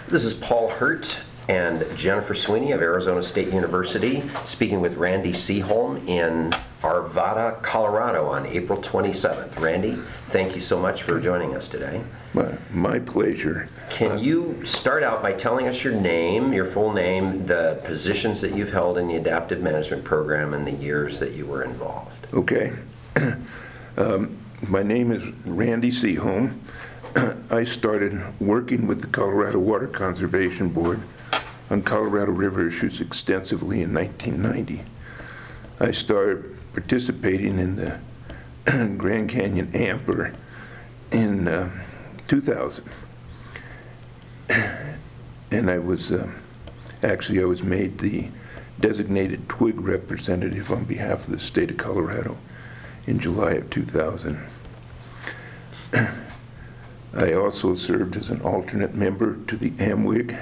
This is Paul Hurt and Jennifer Sweeney of Arizona State University speaking with Randy Seaholm in Arvada, Colorado on April 27th. Randy, thank you so much for joining us today. My pleasure. Can you start out by telling us your name, your full name, the positions that you've held in the adaptive management program, and the years that you were involved? Okay. My name is Randy Seaholm. I started working with the Colorado Water Conservation Board on Colorado River issues extensively in 1990. I started participating in the Grand Canyon AMPR in 2000. And I was made the designated TWIG representative on behalf of the state of Colorado in July of 2000. I also served as an alternate member to the AMWIG,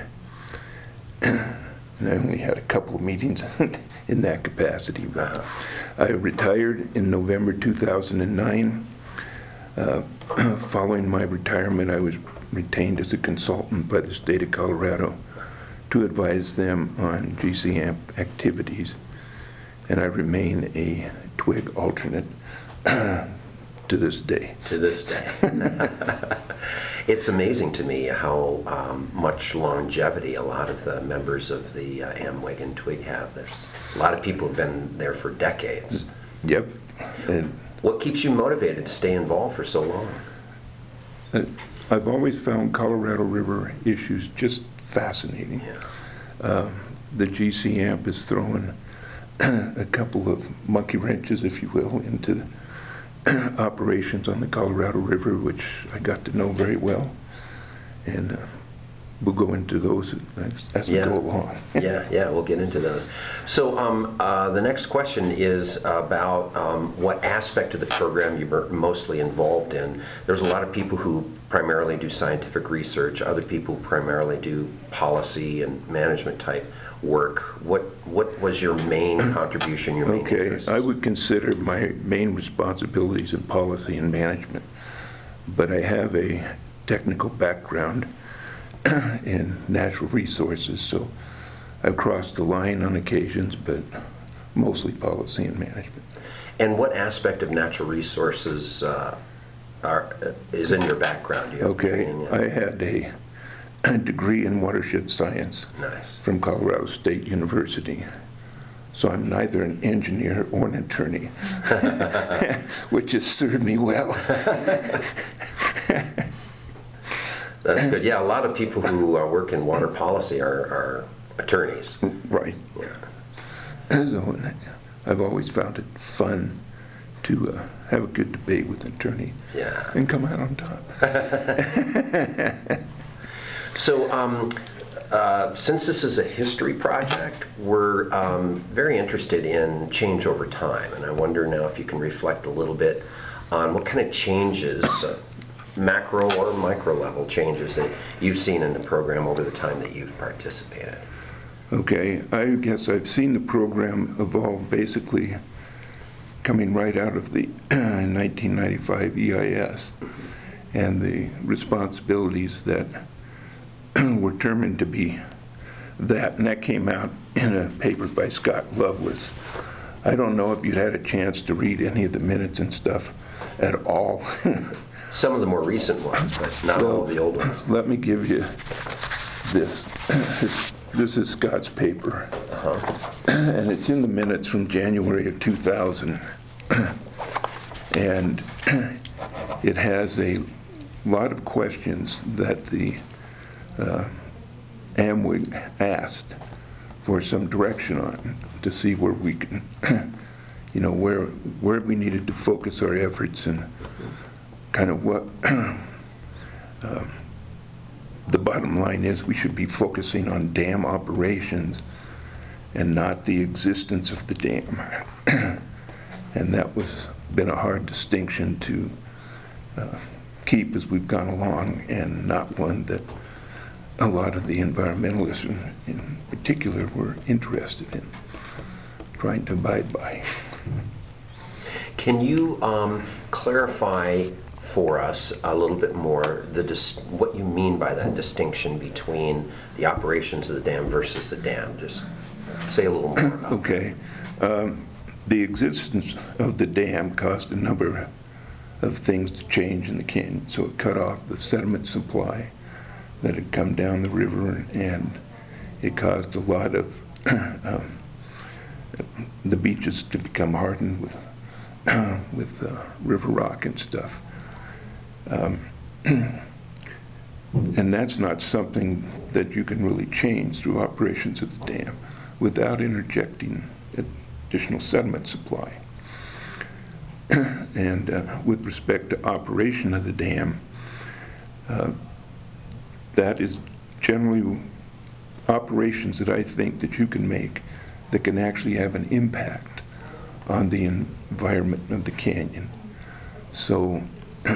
and I only had a couple of meetings in that capacity. But I retired in November 2009. Following my retirement, I was retained as a consultant by the state of Colorado to advise them on GCAMP activities, and I remain a TWIG alternate to this day. To this day. It's amazing to me how much longevity a lot of the members of the AMWIG and TWIG have. There's a lot of people who've been there for decades. Yep. And what keeps you motivated to stay involved for so long? I've always found Colorado River issues just fascinating. Yeah. The GCAMP is throwing a couple of monkey wrenches, if you will, into the operations on the Colorado River, which I got to know very well, and we'll go into those as we go along. yeah, we'll get into those. So the next question is about what aspect of the program you were mostly involved in. There's a lot of people who primarily do scientific research, other people primarily do policy and management type work. What was your main contribution, your main interests? I would consider my main responsibilities in policy and management, but I have a technical background in natural resources, so I've crossed the line on occasions, but mostly policy and management. And what aspect of natural resources is in your background? I had a degree in watershed science. Nice. From Colorado State University. So I'm neither an engineer or an attorney, which has served me well. That's good. Yeah, a lot of people who work in water policy are attorneys. Right. Yeah. So I've always found it fun to have a good debate with an attorney and come out on top. So, since this is a history project, we're very interested in change over time, and I wonder now if you can reflect a little bit on what kind of changes, macro or micro level changes that you've seen in the program over the time that you've participated. Okay, I guess I've seen the program evolve basically coming right out of the 1995 EIS and the responsibilities that were determined to be that, and that came out in a paper by Scott Lovelace. I don't know if you had a chance to read any of the minutes and stuff at all. Some of the more recent ones, but not all of the old ones. Let me give you this. This is Scott's paper, and it's in the minutes from January of 2000, and it has a lot of questions that the AMWIG asked for some direction on to see where we can, where we needed to focus our efforts and kind of what the bottom line is. We should be focusing on dam operations and not the existence of the dam. And that was been a hard distinction to keep as we've gone along, and not one that a lot of the environmentalists in particular were interested in trying to abide by. Can you clarify for us a little bit more what you mean by that distinction between the operations of the dam versus the dam. Just say a little more about that. Okay. The existence of the dam caused a number of things to change in the canyon. So it cut off the sediment supply that had come down the river, and it caused a lot of the beaches to become hardened with river rock and stuff. And that's not something that you can really change through operations of the dam without interjecting additional sediment supply. And with respect to operation of the dam, that is generally operations that I think that you can make that can actually have an impact on the environment of the canyon. So,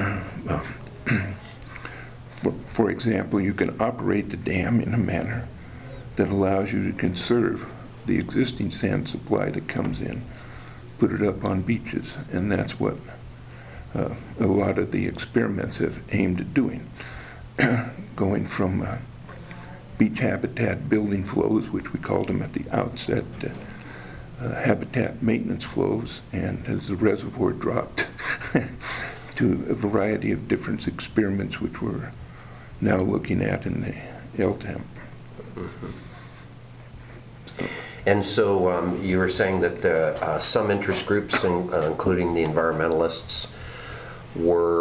for example, you can operate the dam in a manner that allows you to conserve the existing sand supply that comes in, put it up on beaches, and that's what a lot of the experiments have aimed at doing. Going from beach habitat building flows, which we called them at the outset, habitat maintenance flows, and as the reservoir dropped, to a variety of different experiments which we're now looking at in the LTEM. Mm-hmm. And so you were saying that some interest groups, including the environmentalists, were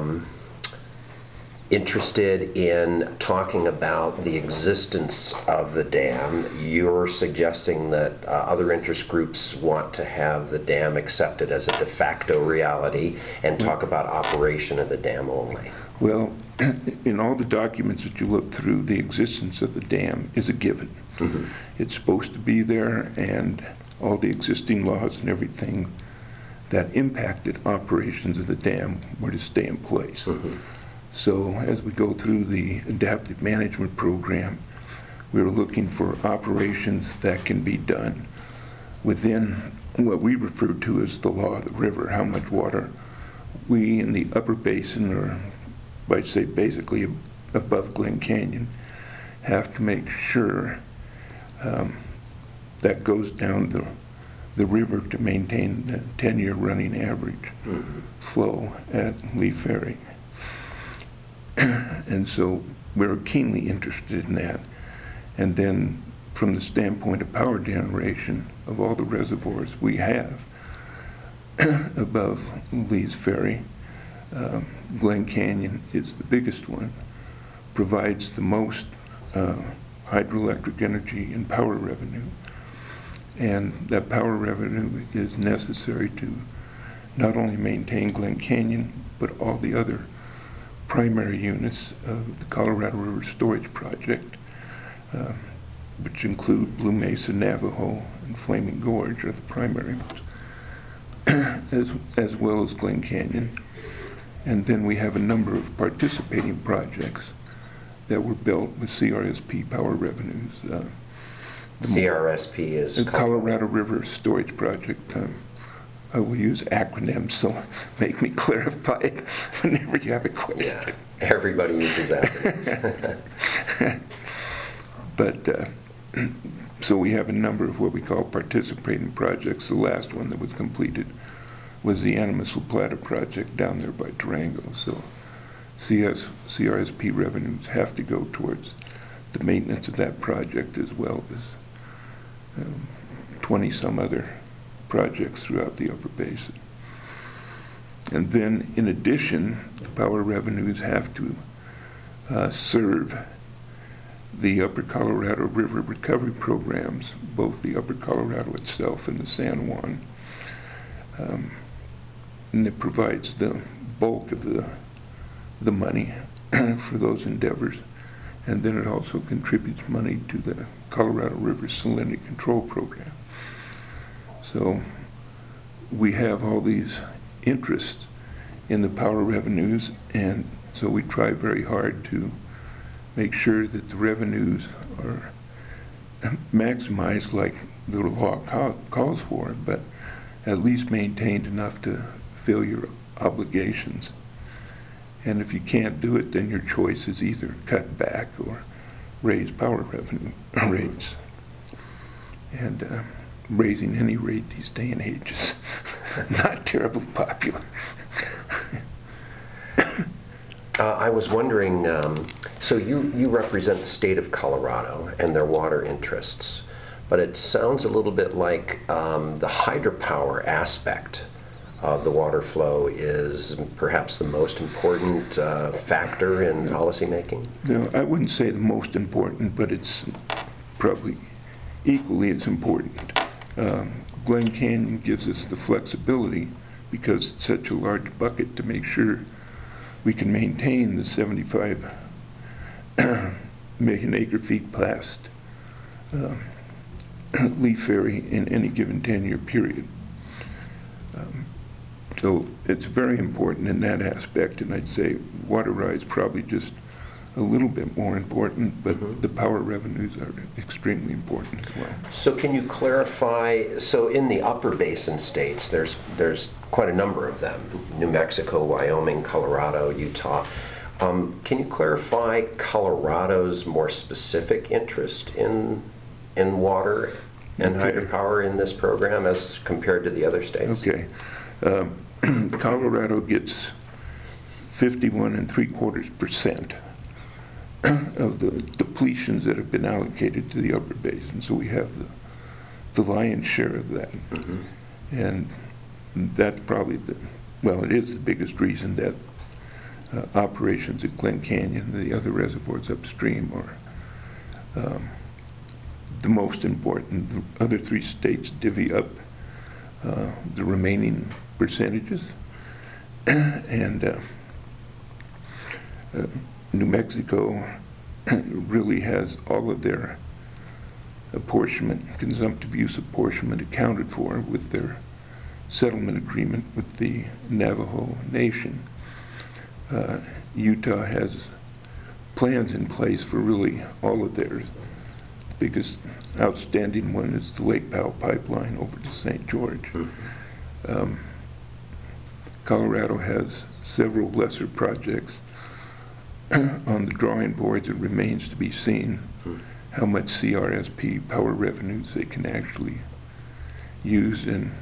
interested in talking about the existence of the dam. You're suggesting that other interest groups want to have the dam accepted as a de facto reality and talk about operation of the dam only. Well, in all the documents that you look through, the existence of the dam is a given. Mm-hmm. It's supposed to be there, and all the existing laws and everything that impacted operations of the dam were to stay in place. Mm-hmm. So as we go through the adaptive management program, we're looking for operations that can be done within what we refer to as the law of the river, how much water we in the upper basin, or I'd say basically above Glen Canyon, have to make sure that goes down the river to maintain the 10-year running average flow at Lee Ferry. And so we're keenly interested in that. And then from the standpoint of power generation, of all the reservoirs we have above Lee's Ferry, Glen Canyon is the biggest one, provides the most hydroelectric energy and power revenue. And that power revenue is necessary to not only maintain Glen Canyon, but all the other primary units of the Colorado River Storage Project, which include Blue Mesa, Navajo, and Flaming Gorge are the primary ones, as well as Glen Canyon. And then we have a number of participating projects that were built with CRSP power revenues. CRSP is? The Colorado River Storage Project. I will use acronyms, so make me clarify it whenever you have a question. Yeah, everybody uses acronyms. But, so we have a number of what we call participating projects. The last one that was completed was the Animas La Plata project down there by Durango. So CRSP revenues have to go towards the maintenance of that project, as well as 20-some other projects throughout the upper basin. And then, in addition, the power revenues have to serve the Upper Colorado River recovery programs, both the Upper Colorado itself and the San Juan. And it provides the bulk of the money for those endeavors. And then it also contributes money to the Colorado River Salinity Control Program. So we have all these interests in the power revenues, and so we try very hard to make sure that the revenues are maximized like the law calls for, but at least maintained enough to fill your obligations And if you can't do it, then your choice is either cut back or raise power revenue rates. And raising any rate these day and age is not terribly popular. I was wondering, so you represent the state of Colorado and their water interests, but it sounds a little bit like the hydropower aspect of the water flow is perhaps the most important factor in policymaking? No, I wouldn't say the most important, but it's probably equally as important. Glen Canyon gives us the flexibility because it's such a large bucket to make sure we can maintain the 75 million acre feet blast leaf area in any given 10-year period. So it's very important in that aspect, and I'd say water rights probably just a little bit more important, but the power revenues are extremely important as well. So can you clarify, so in the upper basin states, there's quite a number of them, New Mexico, Wyoming, Colorado, Utah. Can you clarify Colorado's more specific interest in water and hydropower in this program as compared to the other states? Okay. Colorado gets 51.75% of the depletions that have been allocated to the upper basin. So we have the lion's share of that. Mm-hmm. And that's probably it is the biggest reason that operations at Glen Canyon and the other reservoirs upstream are the most important. The other three states divvy up the remaining percentages. And New Mexico really has all of their apportionment, consumptive use apportionment accounted for with their settlement agreement with the Navajo Nation. Utah has plans in place for really all of theirs. The biggest outstanding one is the Lake Powell pipeline over to St. George. Colorado has several lesser projects on the drawing boards. It remains to be seen how much CRSP power revenues they can actually use. And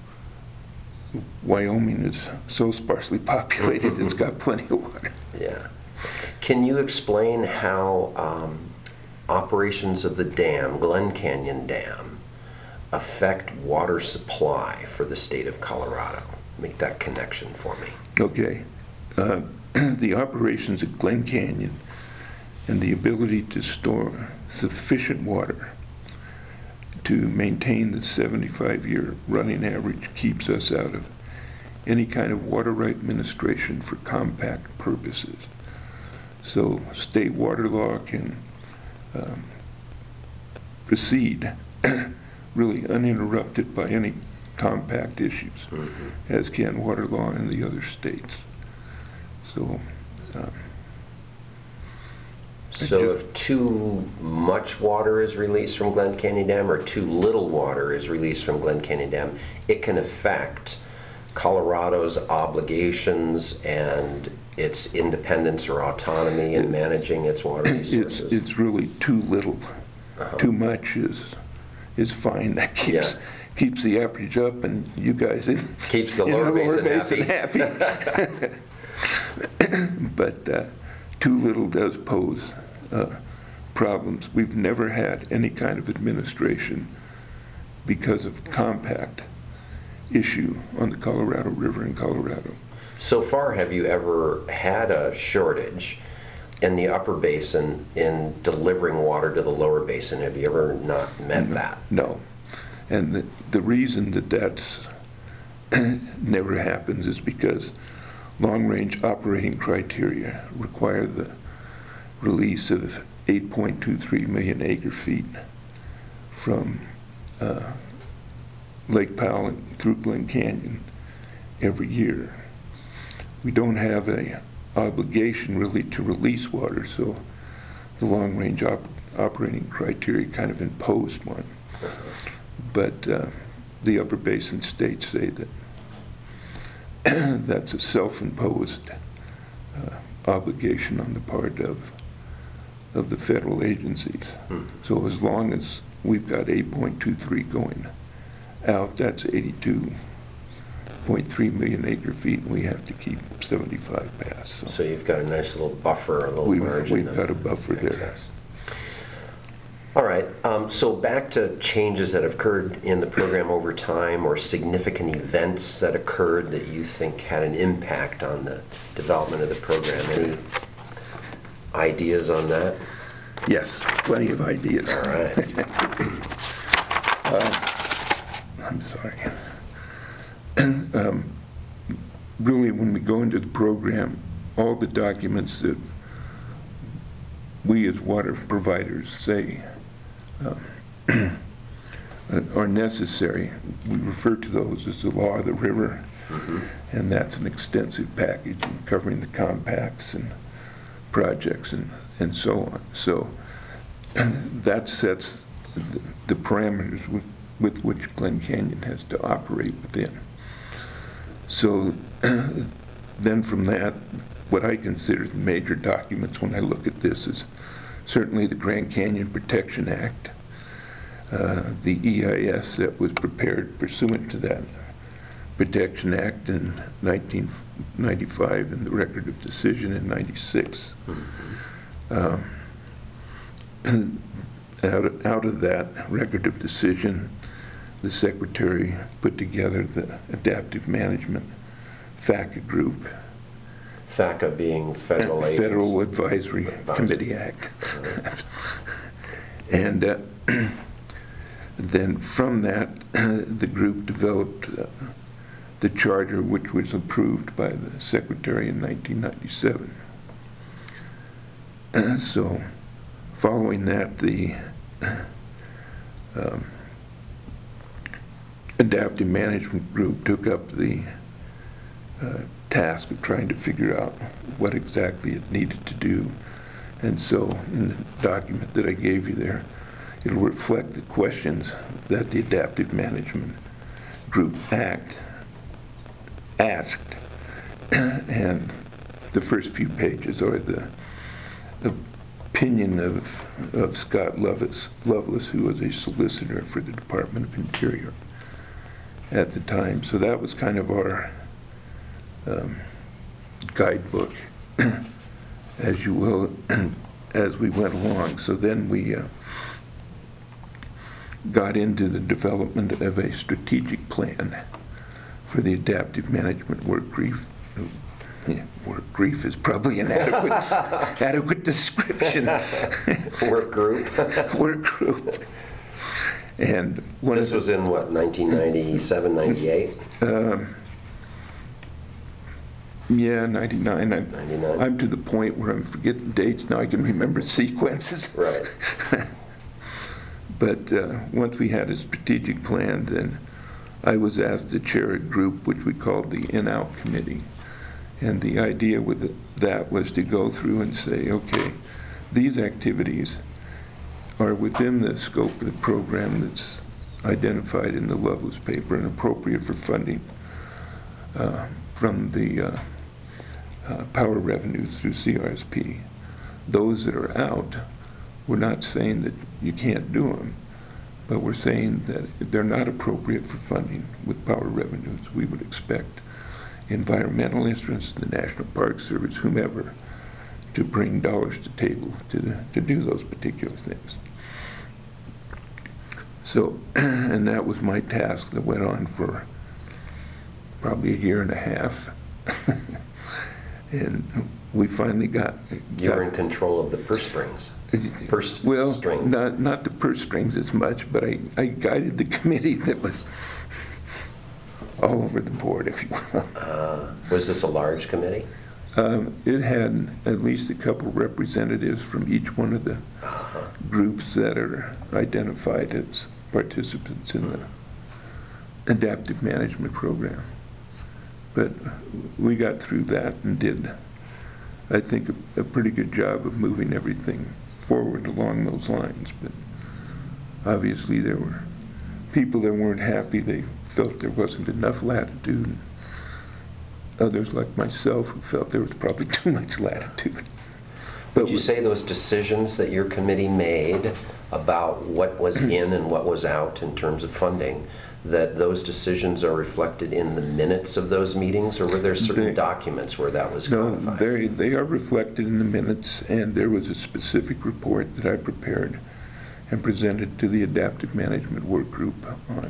Wyoming is so sparsely populated, it's got plenty of water. Yeah. Can you explain how operations of the dam, Glen Canyon Dam, affect water supply for the state of Colorado? Make that connection for me. Okay. The operations at Glen Canyon and the ability to store sufficient water to maintain the 75-year running average keeps us out of any kind of water right administration for compact purposes. So state water law can proceed really uninterrupted by any compact issues, as can water law in the other states. So, so if too much water is released from Glen Canyon Dam or too little water is released from Glen Canyon Dam, it can affect Colorado's obligations and its independence or autonomy in managing its water resources. It's really too little. Too much is fine. That keeps the average up, and you guys keeps the lower basin happy. But too little does pose problems. We've never had any kind of administration because of compact issue on the Colorado River in Colorado. So far, have you ever had a shortage in the upper basin in delivering water to the lower basin? Have you ever not met that? No. And the reason that that's never happens is because long-range operating criteria require the release of 8.23 million acre feet from Lake Powell and through Glen Canyon every year. We don't have a obligation really to release water, so the long-range operating criteria kind of imposed one. But the upper basin states say that that's a self-imposed obligation on the part of the federal agencies. So as long as we've got 8.23 going out, that's 82.3 million acre feet, and we have to keep 75 passed. So you've got a nice little buffer, a little margin. We've got a buffer there. Excess. All right, so back to changes that have occurred in the program over time, or significant events that occurred that you think had an impact on the development of the program. Any ideas on that? Yes, plenty of ideas. All right. I'm sorry. Really, when we go into the program, all the documents that we as water providers say are necessary, we refer to those as the law of the river, and that's an extensive package covering the compacts and projects and so on. So that sets the parameters with which Glen Canyon has to operate within. So then from that, what I consider the major documents when I look at this is certainly the Grand Canyon Protection Act, the EIS that was prepared pursuant to that Protection Act in 1995 and the Record of Decision in 96. Out of that Record of Decision, the Secretary put together the Adaptive Management FACA group. FACA being Federal Agency. Federal Advisory Committee Act. And then from that, the group developed the charter, which was approved by the Secretary in 1997. So following that, the Adaptive Management Group took up the task of trying to figure out what exactly it needed to do. And so in the document that I gave you there, it'll reflect the questions that the Adaptive Management Group asked. And the first few pages are the opinion of Scott Lovelace, who was a solicitor for the Department of Interior at the time. So that was kind of our guidebook, as you will, as we went along. So then we got into the development of a strategic plan for the Adaptive Management Work Group. Work group is probably an adequate description. Work group. Work group. And this was in what, 1997, 98? Yeah, 99. 99. I'm to the point where I'm forgetting dates now. I can remember sequences. Right. But once we had a strategic plan, then I was asked to chair a group which we called the In-Out Committee. And the idea with that was to go through and say, okay, these activities are within the scope of the program that's identified in the Lovelace paper and appropriate for funding from the power revenues through CRSP. Those that are out, we're not saying that you can't do them, but we're saying that they're not appropriate for funding with power revenues. We would expect environmental interests, the National Park Service, whomever, to bring dollars to the table to do those particular things. So, and that was my task that went on for probably a year and a half. And we finally got... You're in control of the purse strings. Well, strings. not the purse strings as much, but I guided the committee that was all over the board, if you will. Was this a large committee? It had at least a couple representatives from each one of the groups that are identified as participants in the Adaptive Management Program. But we got through that and did, I think, a pretty good job of moving everything forward along those lines. But obviously there were people that weren't happy. They felt there wasn't enough latitude. others like myself who felt there was probably too much latitude. But Would you say those decisions that your committee made about what was in and what was out in terms of funding, that those decisions are reflected in the minutes of those meetings, or were there certain documents where that was no, codified? they are reflected in the minutes, and there was a specific report that I prepared and presented to the Adaptive Management Work Group on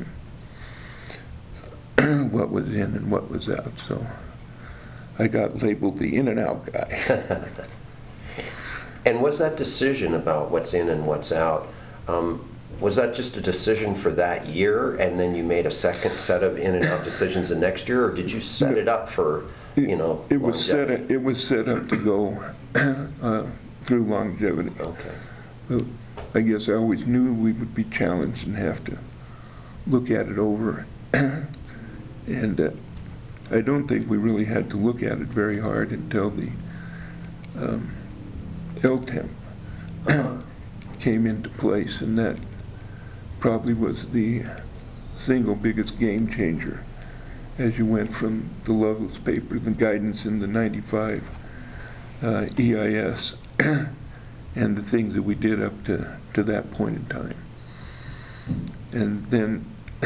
what was in and what was out. So I got labeled the in and out guy. And was that decision about what's in and what's out, was that just a decision for that year, and then you made a second set of in and out decisions the next year, or did you set it up for, It was set up to go through longevity. Okay. But I guess I always knew we would be challenged and have to look at it over. And I don't think we really had to look at it very hard until the LTEMP came into place, and that probably was the single biggest game changer as you went from the Loveless paper, the guidance in the 95 EIS, and the things that we did up to that point in time. And then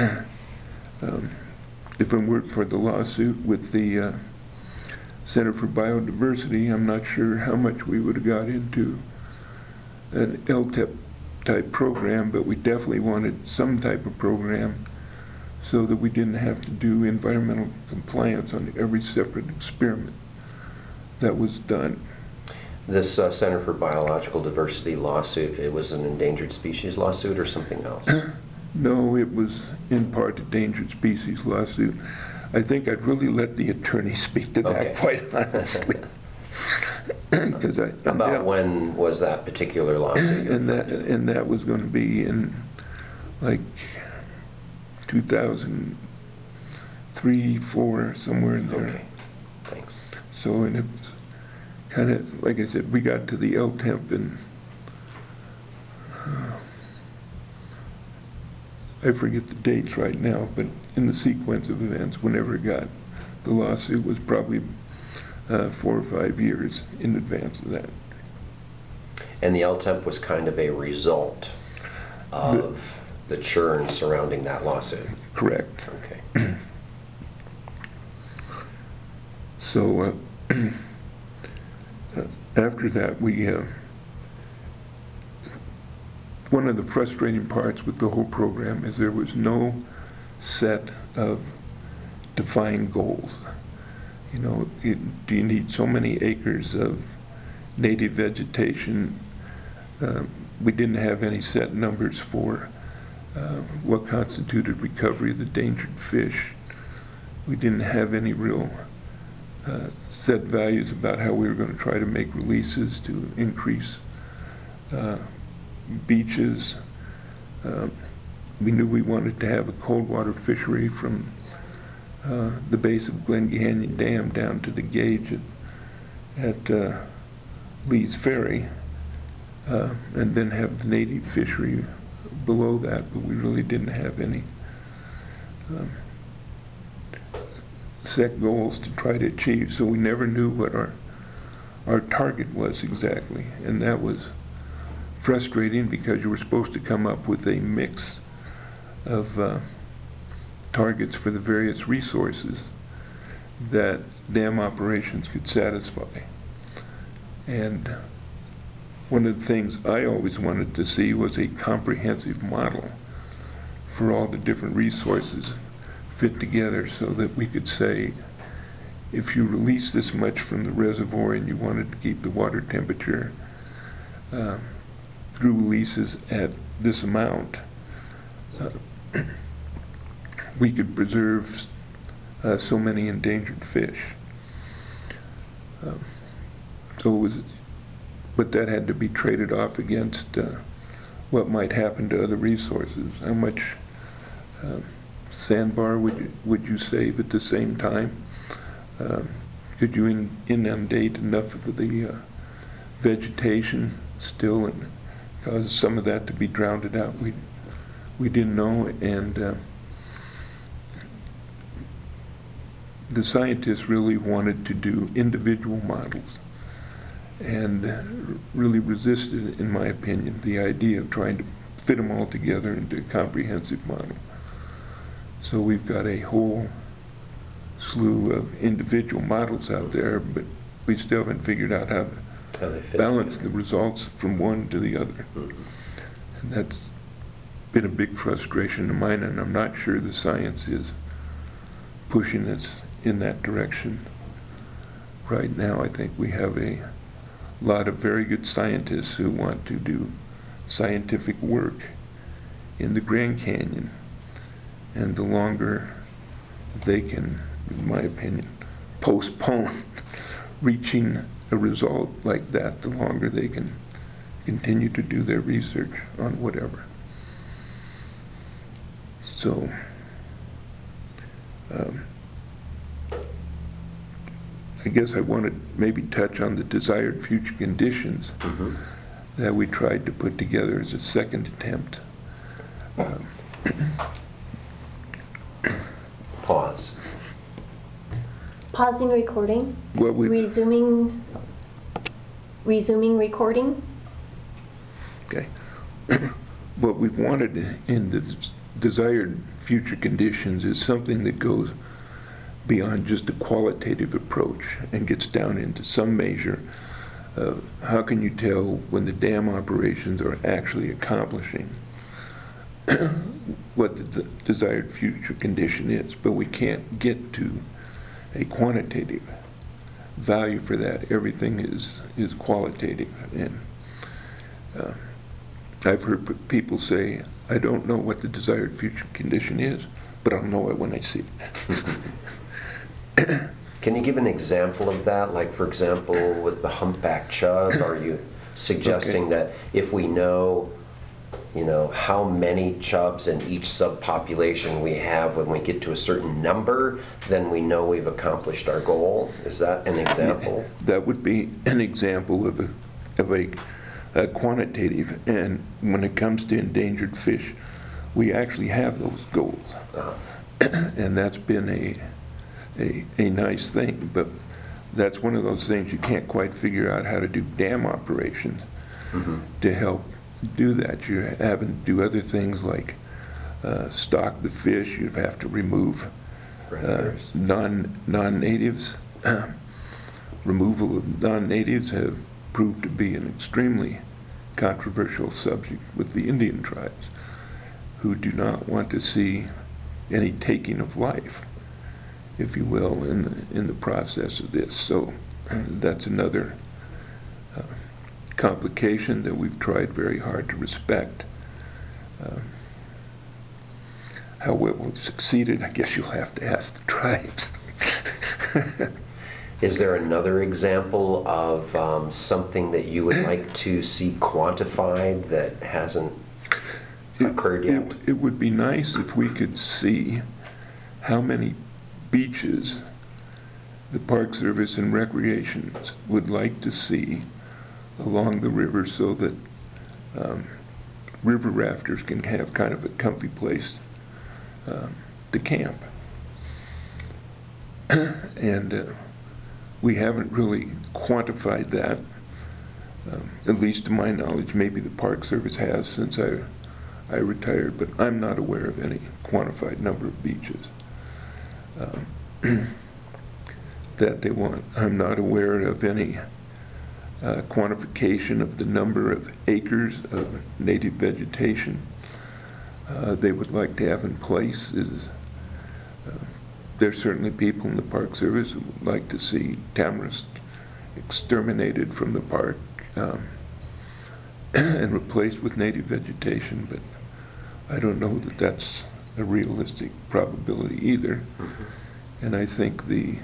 if it weren't for the lawsuit with the Center for Biodiversity, I'm not sure how much we would have got into an LTEP type program, but we definitely wanted some type of program so that we didn't have to do environmental compliance on every separate experiment that was done. This Center for Biological Diversity lawsuit, it was an endangered species lawsuit or something else? No, it was in part a endangered species lawsuit. I think I'd really let the attorney speak to that, Okay. quite honestly. About when was that particular lawsuit? And that was going to be in like 2003, 4, somewhere in there. Okay, thanks. So, and it was kind of, like I said, we got to the LTEMP and I forget the dates right now, but in the sequence of events, whenever it got, the lawsuit was probably 4 or 5 years in advance of that. And the LTEP was kind of a result of the churn surrounding that lawsuit? Correct. Okay. So after that, we one of the frustrating parts with the whole program is there was no set of defined goals. You know, do you need so many acres of native vegetation? We didn't have any set numbers for what constituted recovery of the endangered fish. We didn't have any real set values about how we were going to try to make releases to increase beaches. We knew we wanted to have a cold water fishery from the base of Glen Canyon Dam down to the gauge at Lee's Ferry, and then have the native fishery below that, but we really didn't have any set goals to try to achieve, so we never knew what our target was exactly, and that was frustrating because you were supposed to come up with a mix of targets for the various resources that dam operations could satisfy. And one of the things I always wanted to see was a comprehensive model for all the different resources fit together so that we could say, if you release this much from the reservoir and you wanted to keep the water temperature through releases at this amount, we could preserve so many endangered fish. But that had to be traded off against what might happen to other resources. How much sandbar would you save at the same time? Could you inundate enough of the vegetation still and cause some of that to be drowned out? We didn't know, and the scientists really wanted to do individual models and really resisted, in my opinion, the idea of trying to fit them all together into a comprehensive model. So we've got a whole slew of individual models out there, but we still haven't figured out how to balance the results from one to the other. And that's been a big frustration of mine, and I'm not sure the science is pushing us in that direction. Right now, I think we have a lot of very good scientists who want to do scientific work in the Grand Canyon, and the longer they can, in my opinion, postpone reaching a result like that, the longer they can continue to do their research on whatever. So, I guess I want to maybe touch on the desired future conditions that we tried to put together as a second attempt. Pause. Pausing recording. Well, Resuming recording. Okay. What we've wanted in the desired future conditions is something that goes beyond just a qualitative approach and gets down into some measure of how can you tell when the dam operations are actually accomplishing what the desired future condition is. But we can't get to a quantitative value for that. Everything is qualitative. And I've heard people say, I don't know what the desired future condition is, but I'll know it when I see it. Can you give an example of that? Like, for example, with the humpback chub, are you suggesting that if we know, how many chubs in each subpopulation we have when we get to a certain number, then we know we've accomplished our goal? Is that an example? That would be an example of a quantitative. And when it comes to endangered fish, we actually have those goals. And that's been a nice thing, but that's one of those things you can't quite figure out how to do dam operations to help do that. You're having to do other things like stock the fish. You have to remove non-natives. Removal of non-natives have proved to be an extremely controversial subject with the Indian tribes, who do not want to see any taking of life, if you will, in the process of this. So that's another complication that we've tried very hard to respect. How well we've succeeded, I guess you'll have to ask the tribes. Is there another example of something that you would like to see quantified that hasn't occurred yet? It would be nice if we could see how many beaches the Park Service and Recreation would like to see along the river, so that river rafters can have kind of a comfy place to camp. And we haven't really quantified that, at least to my knowledge. Maybe the Park Service has since I retired, but I'm not aware of any quantified number of beaches that they want. I'm not aware of any quantification of the number of acres of native vegetation they would like to have in place. There's certainly people in the Park Service who would like to see tamarask exterminated from the park and replaced with native vegetation, but I don't know that that's a realistic probability either. And I think the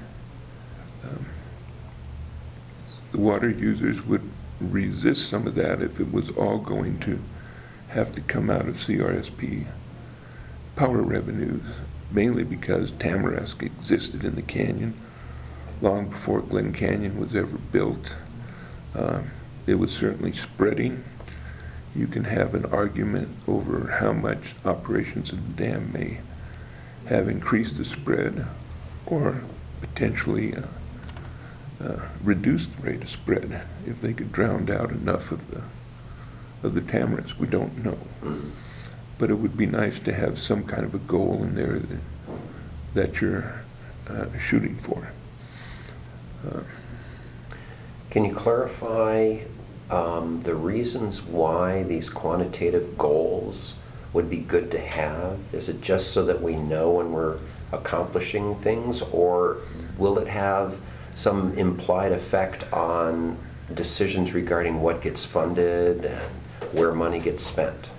water users would resist some of that if it was all going to have to come out of CRSP power revenues, mainly because tamarask existed in the canyon long before Glen Canyon was ever built. It was certainly spreading. You can have an argument over how much operations of the dam may have increased the spread or potentially reduce the rate of spread if they could drown out enough of the tamarinds. We don't know. But it would be nice to have some kind of a goal in there that you're shooting for. Can you clarify the reasons why these quantitative goals would be good to have? Is it just so that we know when we're accomplishing things, or will it have some implied effect on decisions regarding what gets funded and where money gets spent?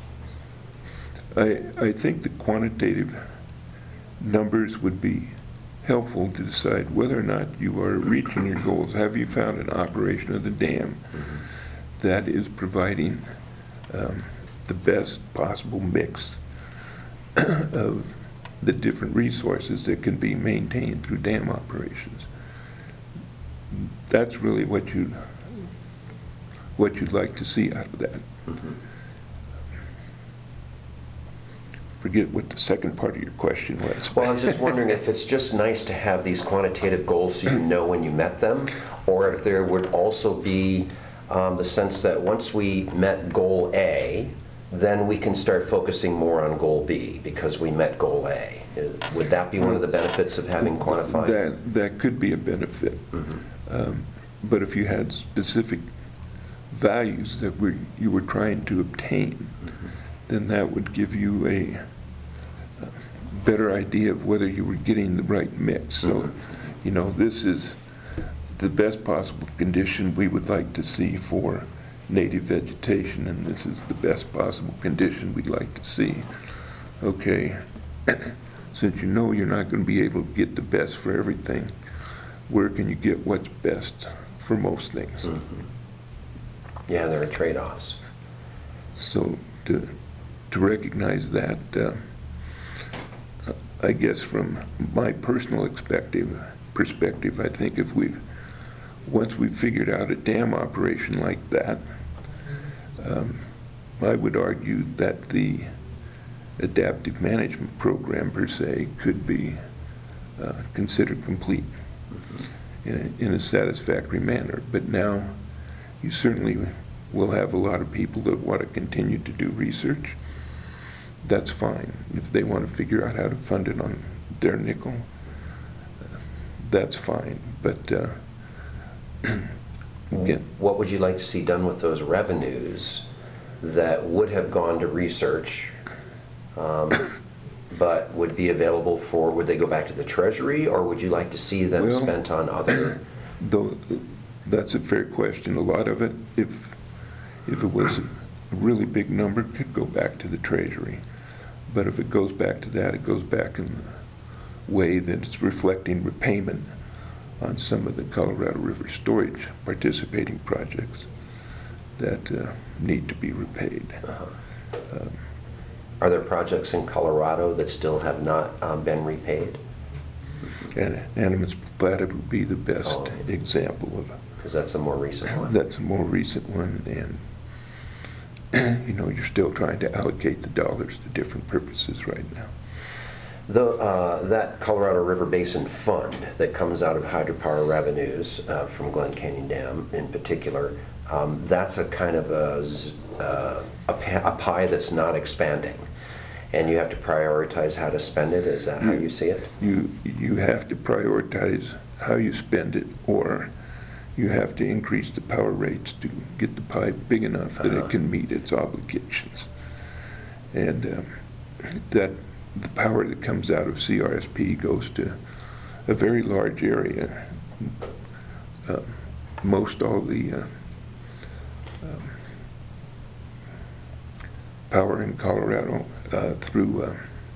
I think the quantitative numbers would be helpful to decide whether or not you are reaching your goals. Have you found an operation of the dam that is providing the best possible mix of the different resources that can be maintained through dam operations? That's really what you'd like to see out of that. Forget what the second part of your question was. Well, I was just wondering if it's just nice to have these quantitative goals so you know when you met them, or if there would also be the sense that once we met goal A, then we can start focusing more on goal B because we met goal A. Would that be one of the benefits of having quantified? That could be a benefit. But if you had specific values that you were trying to obtain, then that would give you a better idea of whether you were getting the right mix. So, this is the best possible condition we would like to see for native vegetation, and this is the best possible condition we'd like to see. Okay, since you know you're not going to be able to get the best for everything, where can you get what's best for most things? Yeah, there are trade-offs. So to recognize that, I guess from my personal perspective, I think once we've figured out a dam operation like that, I would argue that the adaptive management program per se could be considered complete in a satisfactory manner. But now you certainly will have a lot of people that want to continue to do research. That's fine. If they want to figure out how to fund it on their nickel, that's fine. But again, what would you like to see done with those revenues that would have gone to research, but would be available for, would they go back to the Treasury, or would you like to see them spent on other? That's a fair question. A lot of it, if it was a really big number, could go back to the Treasury. But if it goes back to that, it goes back in the way that it's reflecting repayment on some of the Colorado River storage participating projects that need to be repaid. Are there projects in Colorado that still have not been repaid? And Animas Plata would be the best example of it. Because that's a more recent one. That's a more recent one, and you're still trying to allocate the dollars to different purposes right now. That Colorado River Basin Fund that comes out of hydropower revenues from Glen Canyon Dam in particular, that's a kind of a pie that's not expanding, and you have to prioritize how to spend it. Is that how you see it? You have to prioritize how you spend it, or you have to increase the power rates to get the pie big enough that it can meet its obligations. And that the power that comes out of CRSP goes to a very large area. Most all the power in Colorado through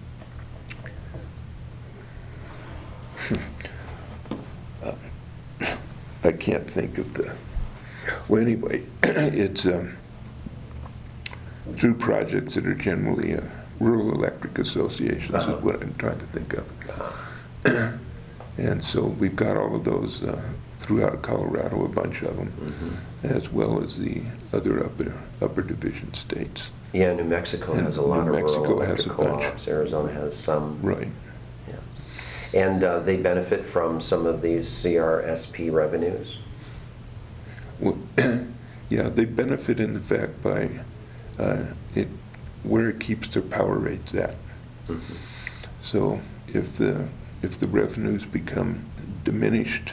I can't think of well, anyway, it's through projects that are generally rural electric associations is what I'm trying to think of. And so we've got all of those throughout Colorado, a bunch of them, as well as the other upper division states. Yeah, New Mexico has a lot of rural electric co-ops. Arizona has some. Right. Yeah. And they benefit from some of these CRSP revenues? Well, yeah, they benefit in the fact by it where it keeps their power rates at. Mm-hmm. So if the revenues become diminished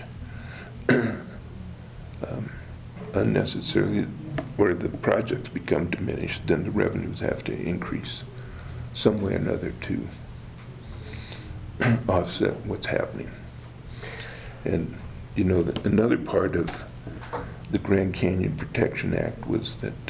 unnecessarily, or the projects become diminished, then the revenues have to increase some way or another to offset what's happening. And you know, another part of the Grand Canyon Protection Act was that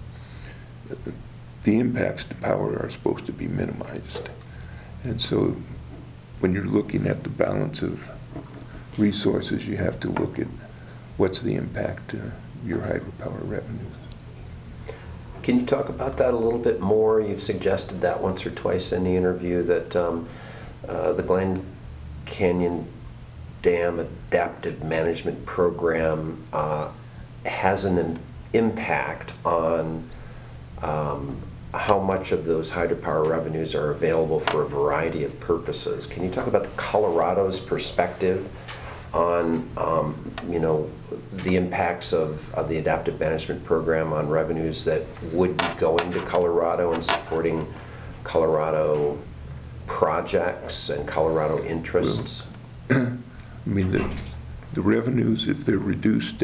the impacts to power are supposed to be minimized. And so when you're looking at the balance of resources, you have to look at what's the impact to your hydropower revenues. Can you talk about that a little bit more? You've suggested that once or twice in the interview, that the Glen Canyon Dam Adaptive Management Program has an impact on how much of those hydropower revenues are available for a variety of purposes. Can you talk about Colorado's perspective on the impacts of the adaptive management program on revenues that would be going to Colorado and supporting Colorado projects and Colorado interests? Well, I mean, the revenues, if they're reduced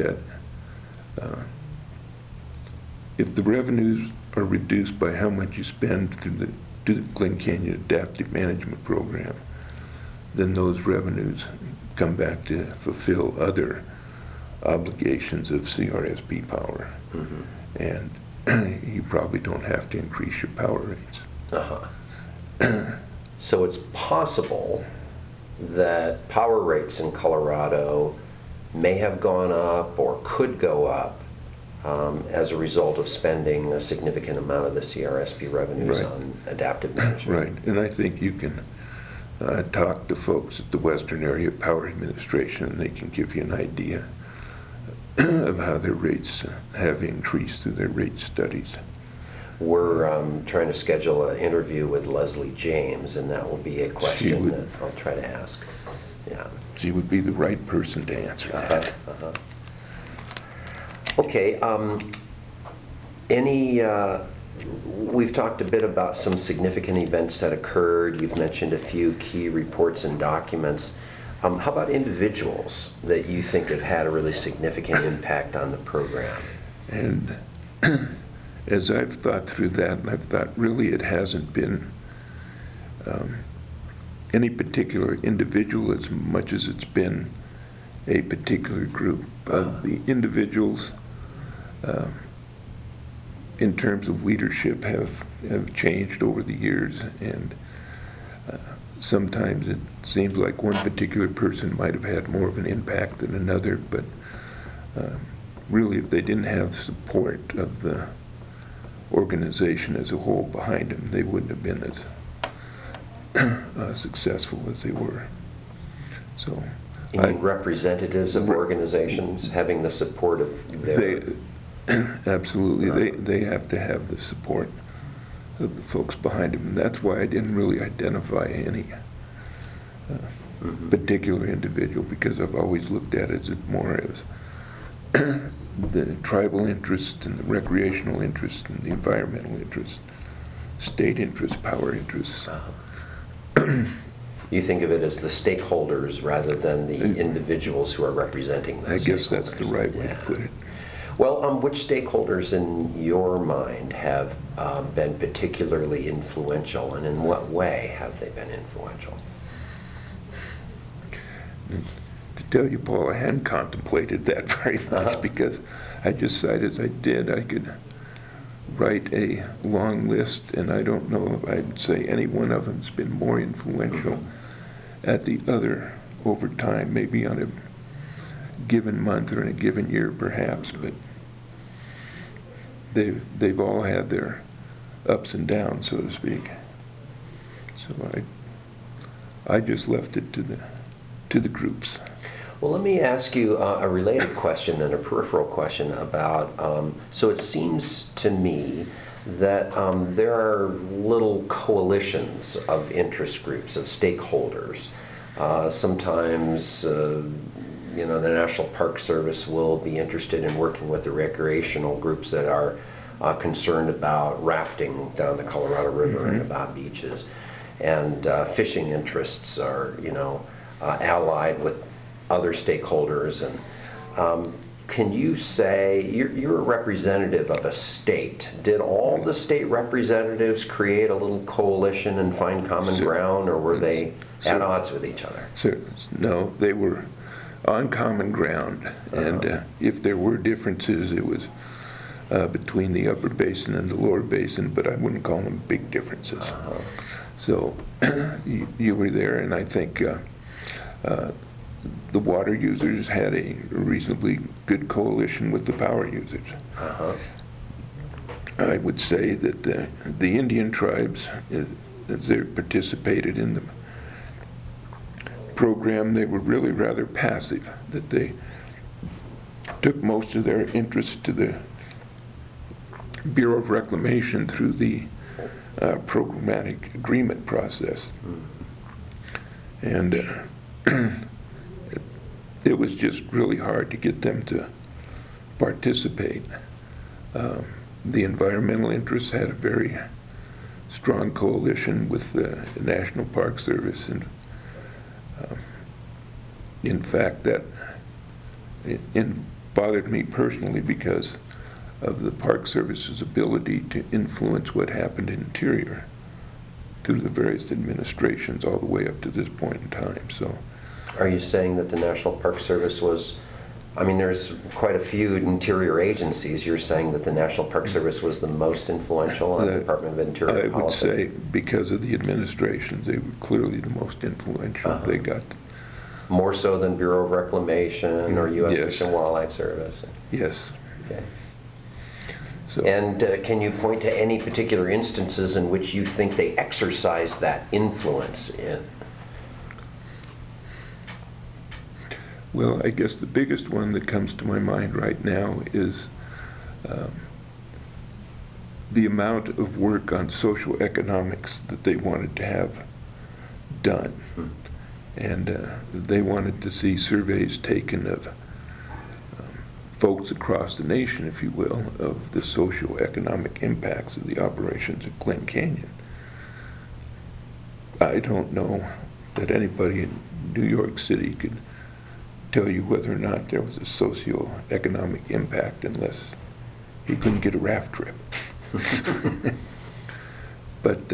if the revenues are reduced by how much you spend through the Glen Canyon Adaptive Management Program, then those revenues come back to fulfill other obligations of CRSP power. Mm-hmm. And you probably don't have to increase your power rates. Uh-huh. So it's possible that power rates in Colorado may have gone up or could go up as a result of spending a significant amount of the CRSP revenues Right. on adaptive management. Right, and I think you can talk to folks at the Western Area Power Administration, and they can give you an idea of how their rates have increased through their rate studies. We're trying to schedule an interview with Leslie James, and that will be a question that I'll try to ask. Yeah. She would be the right person to answer that. Uh-huh. Okay. We've talked a bit about some significant events that occurred. You've mentioned a few key reports and documents. How about individuals that you think have had a really significant impact on the program? And as I've thought through that, and I've thought really it hasn't been any particular individual as much as it's been a particular group. The individuals, in terms of leadership, have changed over the years, and sometimes it seems like one particular person might have had more of an impact than another, but really if they didn't have support of the organization as a whole behind them, they wouldn't have been as successful as they were. So, You mean representatives of organizations having the support of their... Absolutely. They have to have the support of the folks behind them. And that's why I didn't really identify any particular individual, because I've always looked at it as more as the tribal interest and the recreational interest and the environmental interest, state interest, power interests. You think of it as the stakeholders rather than the individuals who are representing those I guess that's stakeholders. the right way Yeah. to put it. Well, which stakeholders in your mind have been particularly influential, and in what way have they been influential? To tell you, Paul, I hadn't contemplated that very much because I just decided as I did I could write a long list, and I don't know if I'd say any one of them has been more influential at the other over time, maybe on a given month or in a given year perhaps, but they've all had their ups and downs, so to speak. So I just left it to the groups. Well, let me ask you a related question and a peripheral question about, so it seems to me that there are little coalitions of interest groups, of stakeholders, Sometimes, the National Park Service will be interested in working with the recreational groups that are concerned about rafting down the Colorado River and about beaches. And fishing interests are, allied with other stakeholders. And can you say, you're a representative of a state. Did all the state representatives create a little coalition and find common ground, or were they at odds with each other? No, they were on common ground. And if there were differences, it was between the upper basin and the lower basin, but I wouldn't call them big differences. So you were there, and I think the water users had a reasonably good coalition with the power users. I would say that the Indian tribes, as they participated in the program, they were really rather passive, that they took most of their interest to the Bureau of Reclamation through the programmatic agreement process. And it was just really hard to get them to participate. The environmental interests had a very strong coalition with the National Park Service, and in fact that bothered me personally because of the Park Service's ability to influence what happened in Interior through the various administrations all the way up to this point in time. So, are you saying that the National Park Service was, there's quite a few interior agencies, you're saying that the National Park Service was the most influential on the Department of Interior policy? I would say because of the administrations, they were clearly the most influential. They got more so than Bureau of Reclamation or U.S. Fish and Wildlife Service? Yes. Okay. So, and can you point to any particular instances in which you think they exercised that influence in? Well, I guess the biggest one that comes to my mind right now is the amount of work on social economics that they wanted to have done. And they wanted to see surveys taken of folks across the nation, if you will, of the socio-economic impacts of the operations at Glen Canyon. I don't know that anybody in New York City could tell you whether or not there was a socio-economic impact unless he couldn't get a raft trip. But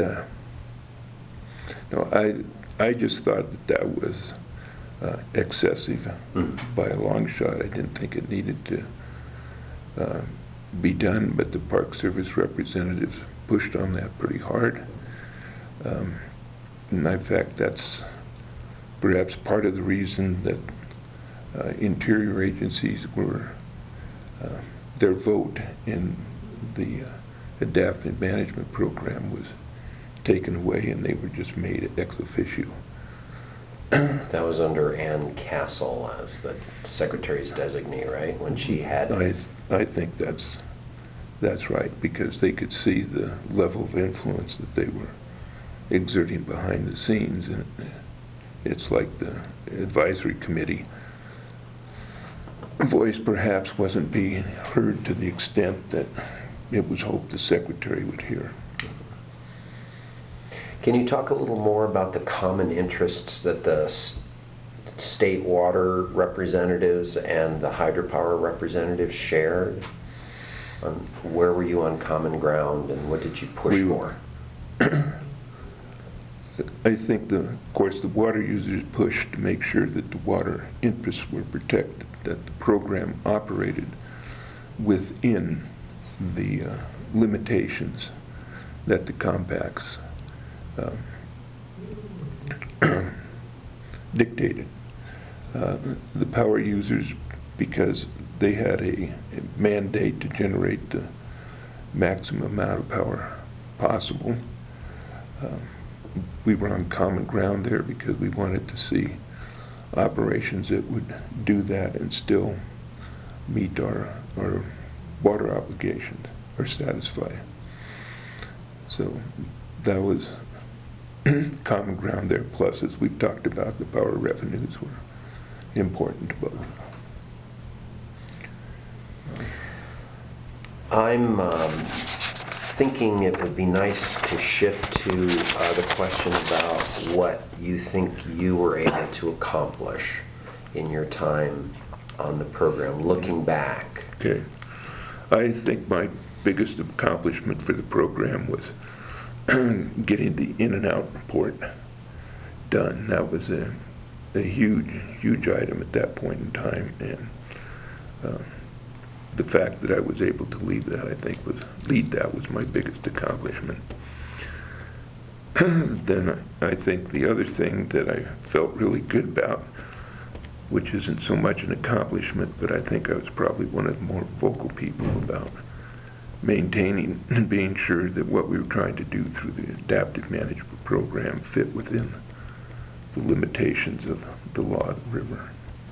no, I just thought that was excessive by a long shot. I didn't think it needed to be done, but the Park Service representatives pushed on that pretty hard. And in fact, that's perhaps part of the reason that interior agencies were, their vote in the adaptive management program was taken away, and they were just made ex officio. That was under Ann Castle as the Secretary's designee, right? When she had... I think that's right, because they could see the level of influence that they were exerting behind the scenes, and it's like the advisory committee voice perhaps wasn't being heard to the extent that it was hoped the Secretary would hear. Can you talk a little more about the common interests that the state water representatives and the hydropower representatives shared? Where were you on common ground, and what did you push for? I think, of course, the water users pushed to make sure that the water interests were protected, that the program operated within the limitations that the compacts dictated. The power users, because they had a mandate to generate the maximum amount of power possible, we were on common ground there because we wanted to see operations that would do that and still meet our water obligations or satisfy. So that was common ground there. Plus, as we've talked about, the power revenues were important to both. I'm thinking it would be nice to shift to the question about what you think you were able to accomplish in your time on the program, looking back. Okay. I think my biggest accomplishment for the program was getting the in and out report done. That was a huge item at that point in time, and the fact that I was able to lead that was my biggest accomplishment. Then I think the other thing that I felt really good about, which isn't so much an accomplishment, but I think I was probably one of the more vocal people about maintaining and being sure that what we were trying to do through the adaptive management program fit within the limitations of the law of the river.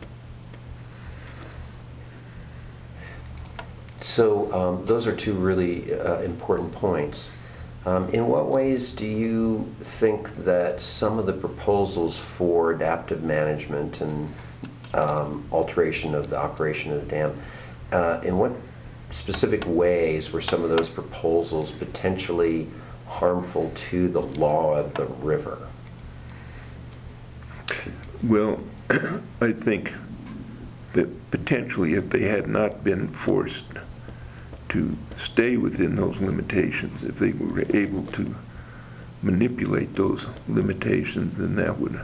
So those are two really important points. In what ways do you think that some of the proposals for adaptive management and alteration of the operation of the dam, in what specific ways were some of those proposals potentially harmful to the law of the river? Well, I think that potentially if they had not been forced to stay within those limitations, if they were able to manipulate those limitations, then that would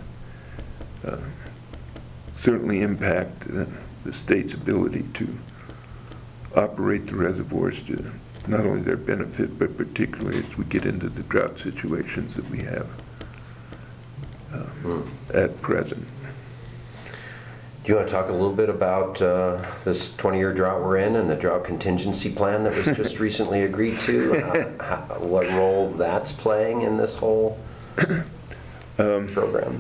certainly impact the state's ability to operate the reservoirs to not only their benefit, but particularly as we get into the drought situations that we have at present. Do you want to talk a little bit about this 20-year drought we're in and the drought contingency plan that was just recently agreed to? What role that's playing in this whole program?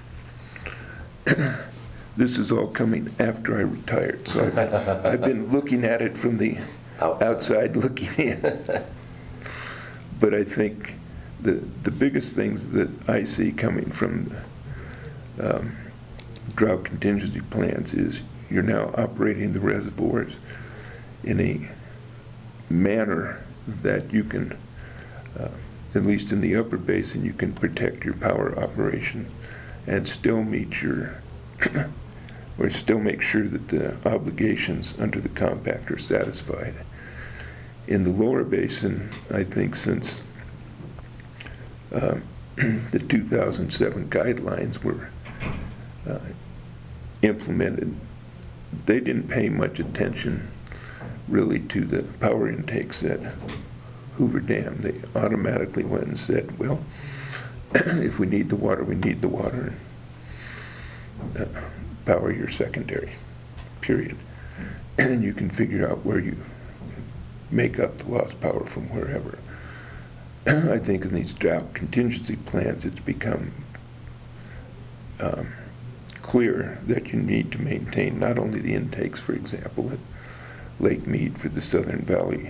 This is all coming after I retired, so I've been looking at it from the outside looking in. But I think the biggest things that I see coming from the drought contingency plans is you're now operating the reservoirs in a manner that you can, at least in the upper basin, you can protect your power operations and still meet your or still make sure that the obligations under the compact are satisfied. In the lower basin, I think since the 2007 guidelines were implemented, they didn't pay much attention really to the power intakes at Hoover Dam. They automatically went and said, well, if we need the water, we need the water, and power your secondary, period. And you can figure out where you make up the lost power from wherever. I think in these drought contingency plans, it's become clear that you need to maintain not only the intakes, for example, at Lake Mead for the Southern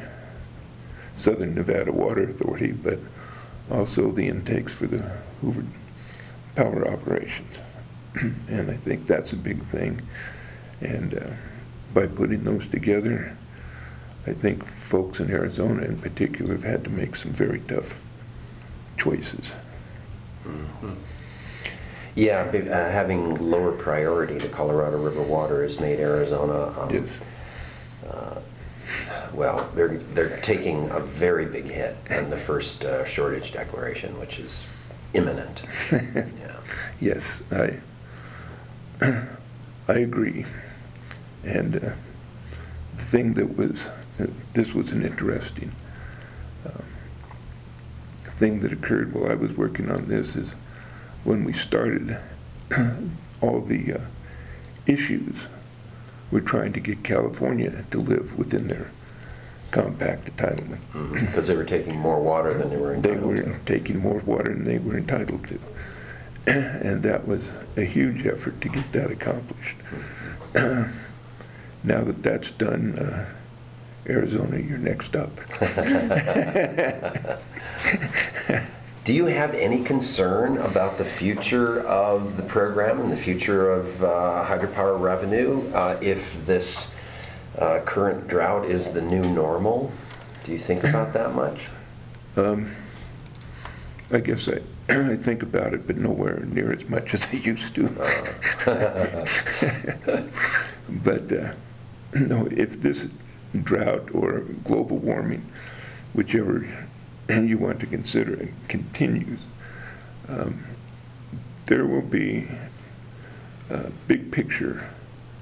Nevada Water Authority, but also the intakes for the Hoover power operations. And I think that's a big thing. And by putting those together, I think folks in Arizona in particular have had to make some very tough choices. Mm-hmm. Yeah, having lower priority to Colorado River water has made Arizona, Yes. Well, they're taking a very big hit on the first shortage declaration, which is imminent. Yeah. Yes, I agree. And the thing that was, this was an interesting thing that occurred while I was working on this is when we started, all the issues were trying to get California to live within their compact entitlement. Because they were taking more water than they were entitled to. They were taking more water than they were entitled to. And that was a huge effort to get that accomplished. Now that that's done, Arizona, you're next up. Do you have any concern about the future of the program and the future of hydropower revenue if this current drought is the new normal? Do you think about that much? I guess I think about it, but nowhere near as much as I used to. But no, if this drought or global warming, whichever you want to consider it, continues, there will be big picture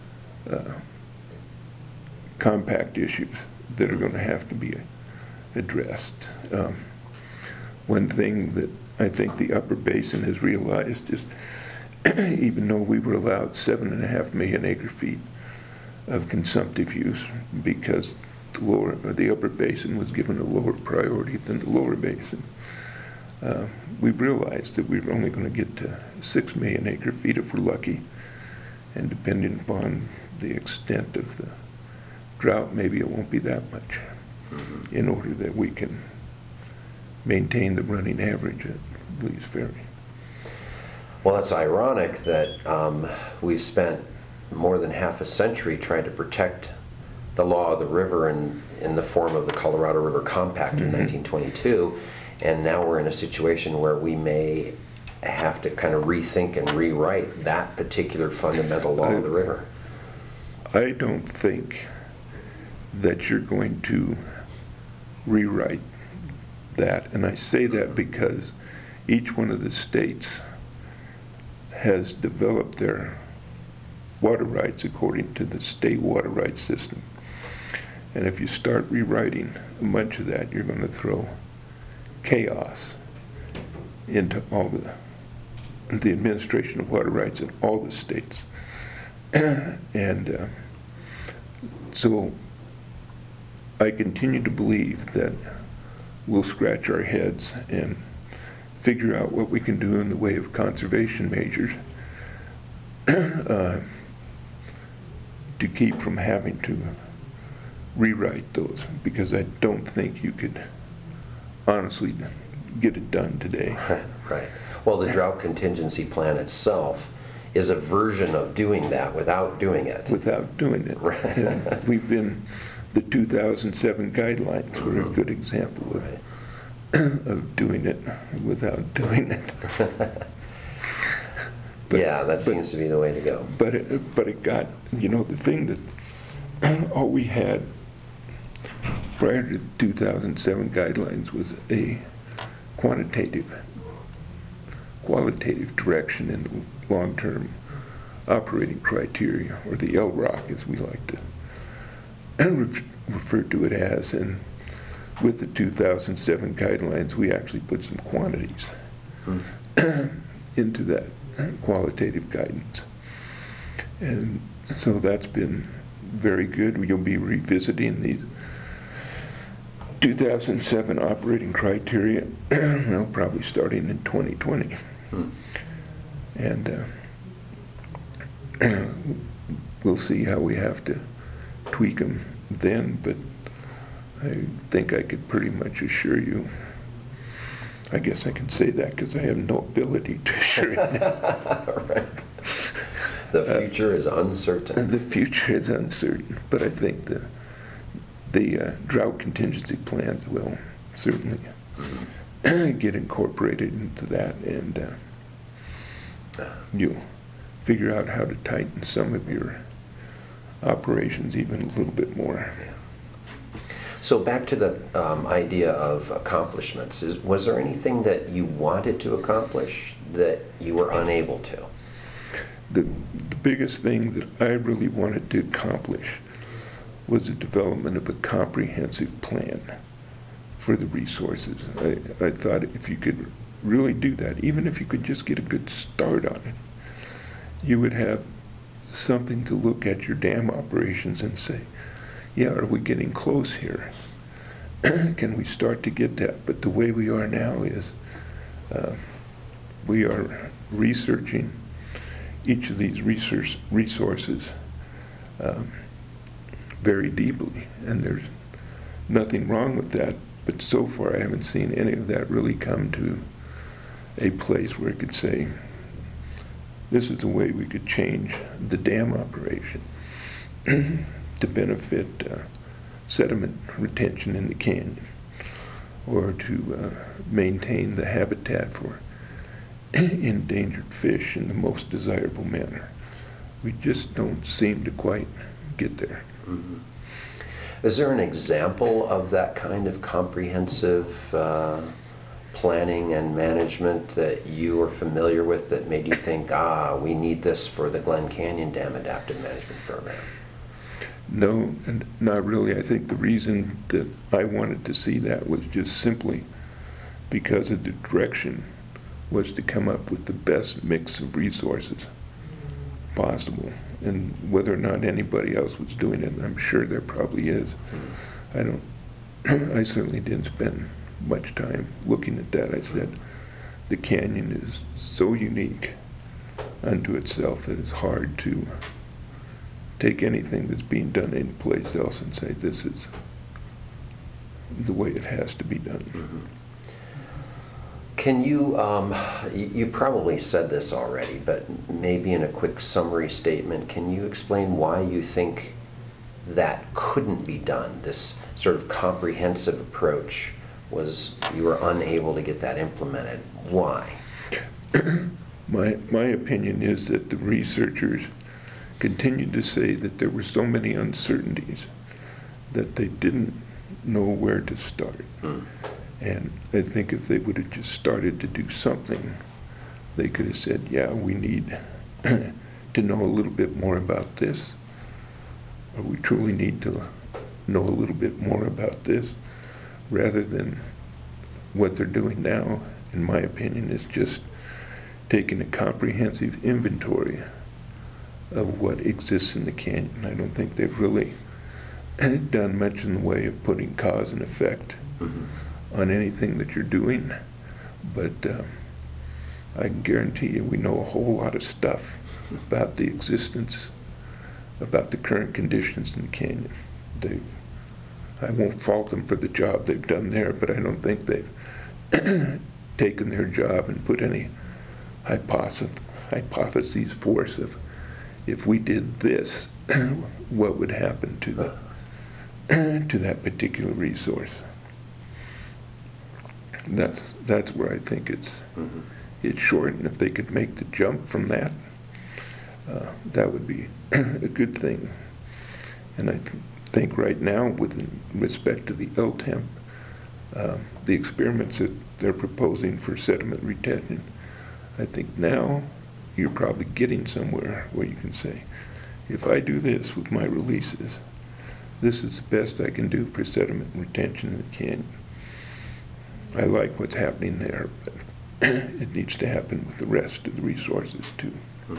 compact issues that are going to have to be addressed. One thing that I think the upper basin has realized is even though we were allowed 7.5 million acre feet of consumptive use because the upper basin was given a lower priority than the lower basin, we've realized that we're only going to get to 6 million acre feet if we're lucky, and depending upon the extent of the drought, maybe it won't be that much in order that we can maintain the running average at Lee's Ferry. Well, it's ironic that we've spent more than half a century trying to protect the law of the river in the form of the Colorado River Compact in 1922, and now we're in a situation where we may have to kind of rethink and rewrite that particular fundamental law of the river. I don't think that you're going to rewrite that, and I say that because each one of the states has developed their water rights according to the state water rights system. And if you start rewriting a bunch of that, you're going to throw chaos into all the administration of water rights in all the states. And so I continue to believe that we'll scratch our heads and figure out what we can do in the way of conservation measures to keep from having to rewrite those, because I don't think you could honestly get it done today. Right. Well, the drought contingency plan itself is a version of doing that without doing it. Without doing it. Right. The 2007 guidelines were a good example of doing it without doing it. Yeah, that seems to be the way to go. But it got, the thing that all we had prior to the 2007 guidelines was a qualitative direction in the long-term operating criteria, or the LROC as we like to refer to it as. And with the 2007 guidelines, we actually put some quantities into that qualitative guidance. And so that's been very good. You'll be revisiting these 2007 operating criteria, probably starting in 2020. And we'll see how we have to tweak them then, but I think I could pretty much assure you, I guess I can say that because I have no ability to assure you that. Right. The future is uncertain. The future is uncertain, but I think the drought contingency plans will certainly get incorporated into that, and you'll figure out how to tighten some of your operations even a little bit more. So back to the idea of accomplishments. Was there anything that you wanted to accomplish that you were unable to? The biggest thing that I really wanted to accomplish was the development of a comprehensive plan for the resources. I thought if you could really do that, even if you could just get a good start on it, you would have something to look at your dam operations and say, yeah, are we getting close here? Can we start to get that? But the way we are now is we are researching each of these resources very deeply, and there's nothing wrong with that, but so far I haven't seen any of that really come to a place where it could say, this is a way we could change the dam operation to benefit sediment retention in the canyon, or to maintain the habitat for endangered fish in the most desirable manner. We just don't seem to quite get there. Mm-hmm. Is there an example of that kind of comprehensive planning and management that you are familiar with that made you think, we need this for the Glen Canyon Dam Adaptive Management Program? No, and not really. I think the reason that I wanted to see that was just simply because of the direction was to come up with the best mix of resources possible. And whether or not anybody else was doing it, I'm sure there probably is. I certainly didn't spend much time looking at that. I said, the canyon is so unique unto itself that it's hard to take anything that's being done anyplace else and say this is the way it has to be done. Mm-hmm. Can you, you probably said this already, but maybe in a quick summary statement, can you explain why you think that couldn't be done? This sort of comprehensive approach you were unable to get that implemented. Why? My opinion is that the researchers continued to say that there were so many uncertainties that they didn't know where to start. And I think if they would have just started to do something, they could have said, yeah, we need to know a little bit more about this, or we truly need to know a little bit more about this, rather than what they're doing now, in my opinion, is just taking a comprehensive inventory of what exists in the canyon. I don't think they've really done much in the way of putting cause and effect on anything that you're doing, but I can guarantee you we know a whole lot of stuff about the existence, about the current conditions in the canyon. I won't fault them for the job they've done there, but I don't think they've taken their job and put any hypotheses forth of, if we did this, what would happen to that particular resource. That's where I think it's short, and if they could make the jump from that, that would be a good thing. And I think right now, with respect to the LTEMP, the experiments that they're proposing for sediment retention, I think now you're probably getting somewhere where you can say, if I do this with my releases, this is the best I can do for sediment retention in the canyon. I like what's happening there, but it needs to happen with the rest of the resources too.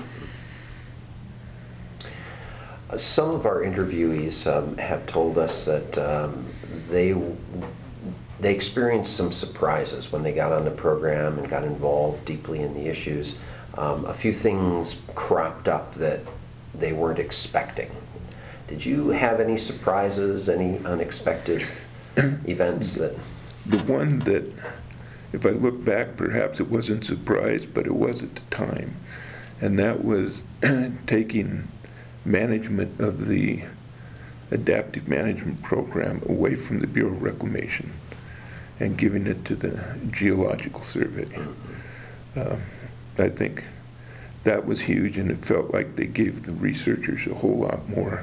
Some of our interviewees have told us that they experienced some surprises when they got on the program and got involved deeply in the issues. A few things cropped up that they weren't expecting. Did you have any surprises, any unexpected events that... The one that, if I look back, perhaps it wasn't a surprise, but it was at the time, and that was taking management of the adaptive management program away from the Bureau of Reclamation and giving it to the Geological Survey. I think that was huge, and it felt like they gave the researchers a whole lot more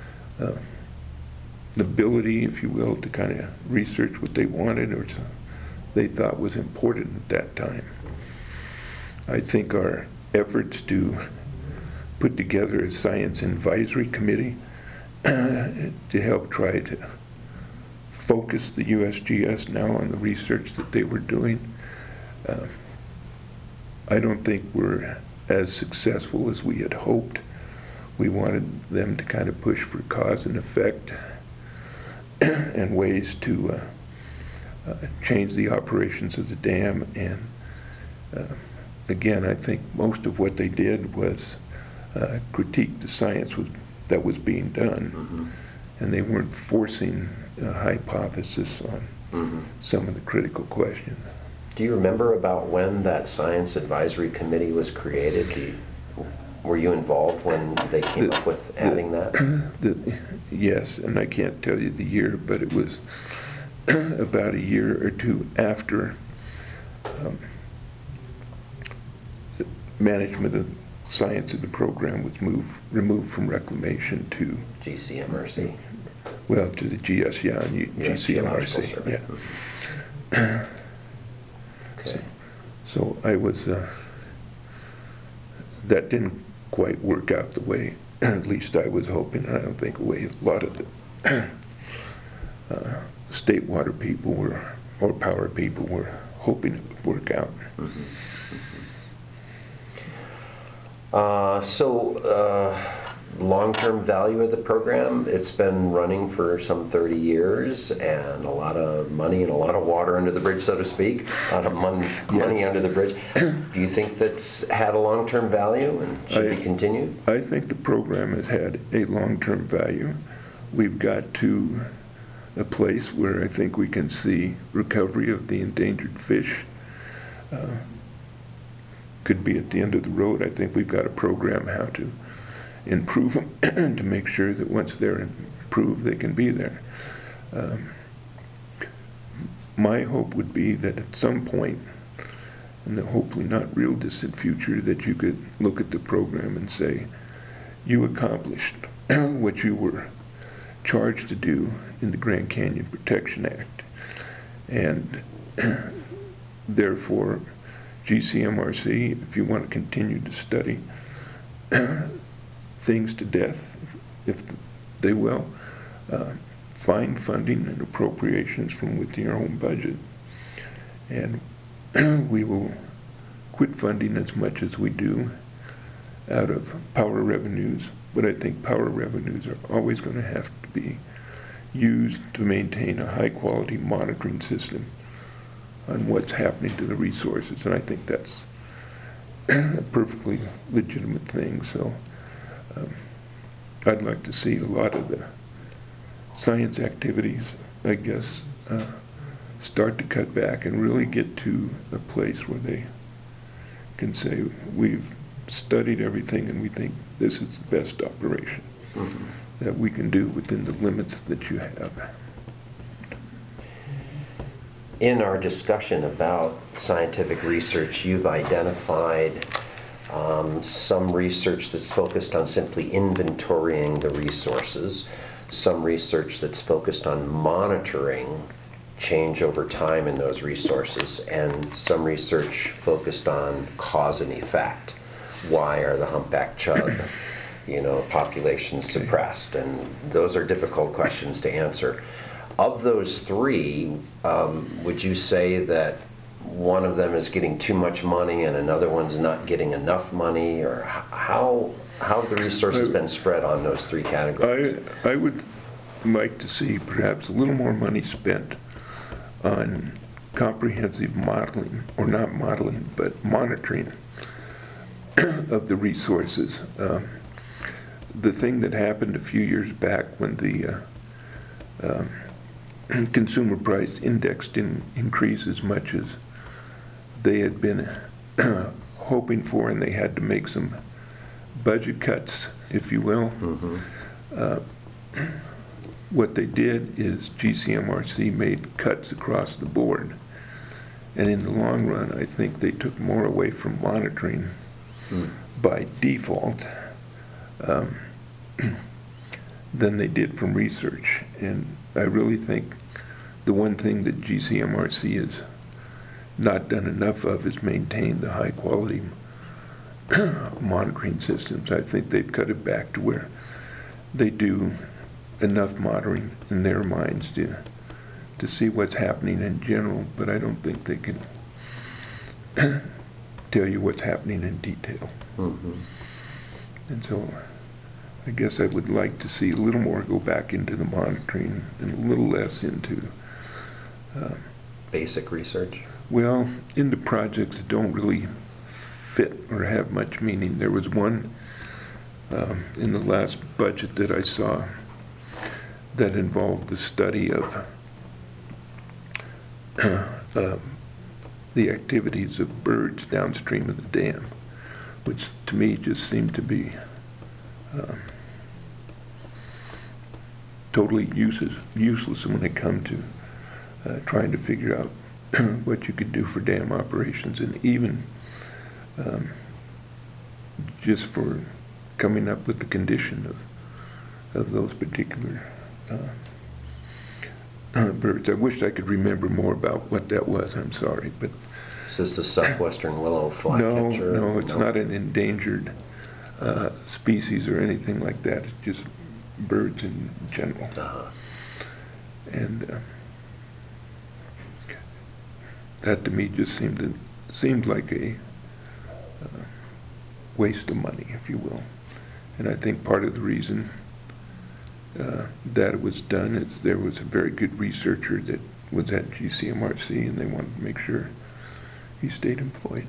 ability, if you will, to kind of research what they wanted or they thought was important at that time. I think our efforts to put together a science advisory committee to help try to focus the USGS now on the research that they were doing, I don't think we're as successful as we had hoped. We wanted them to kind of push for cause and effect and ways to change the operations of the dam. And again, I think most of what they did was critique the science that was being done, and they weren't forcing a hypothesis on some of the critical questions. Do you remember about when that Science Advisory Committee was created? Were you involved when they came up with adding that? Yes, and I can't tell you the year, but it was about a year or two after the management of science of the program was removed from reclamation to GCMRC. Well, to the GS, yeah, and GCMRC, yeah. Okay. So I was, that didn't quite work out the way, at least I was hoping. I don't think the way a lot of the state water people were, or power people were hoping it would work out. Long-term value of the program, it's been running for some 30 years and a lot of money and a lot of water under the bridge, so to speak, a lot of money under the bridge. Do you think that's had a long-term value and should be continued? I think the program has had a long-term value. We've got to a place where I think we can see recovery of the endangered fish. Could be at the end of the road. I think we've got a program how to improve them to make sure that once they're improved, they can be there. My hope would be that at some point, in the hopefully not real distant future, that you could look at the program and say, you accomplished what you were charged to do in the Grand Canyon Protection Act. And therefore, GCMRC, if you want to continue to study things to death, if they will, find funding and appropriations from within your own budget. And we will quit funding as much as we do out of power revenues, but I think power revenues are always going to have to be used to maintain a high-quality monitoring system on what's happening to the resources, and I think that's a perfectly legitimate thing. So I'd like to see a lot of the science activities, I guess, start to cut back and really get to a place where they can say, we've studied everything and we think this is the best operation that we can do within the limits that you have. In our discussion about scientific research, you've identified some research that's focused on simply inventorying the resources, some research that's focused on monitoring change over time in those resources, and some research focused on cause and effect. Why are the humpback chub, populations suppressed? And those are difficult questions to answer. Of those three, would you say that one of them is getting too much money and another one's not getting enough money, or how have the resources been spread on those three categories? I would like to see perhaps a little more money spent on comprehensive modeling, or not modeling, but monitoring of the resources. The thing that happened a few years back when the consumer price index didn't increase as much as they had been hoping for, and they had to make some budget cuts, if you will. What they did is GCMRC made cuts across the board, and in the long run I think they took more away from monitoring by default than they did from research. And I really think the one thing that GCMRC has not done enough of is maintain the high quality monitoring systems. I think they've cut it back to where they do enough monitoring in their minds to see what's happening in general, but I don't think they can tell you what's happening in detail. And so I guess I would like to see a little more go back into the monitoring and a little less into basic research? Well, into projects that don't really fit or have much meaning. There was one in the last budget that I saw that involved the study of the activities of birds downstream of the dam, which to me just seemed to be totally useless when it come to trying to figure out what you could do for dam operations, and even just for coming up with the condition of those particular birds. I wish I could remember more about what that was. I'm sorry, but Is this the southwestern willow flycatcher? no, it's not an endangered species or anything like that. It's just birds in general. And that to me just seemed like a waste of money, if you will. And I think part of the reason that it was done is there was a very good researcher that was at GCMRC, and they wanted to make sure he stayed employed.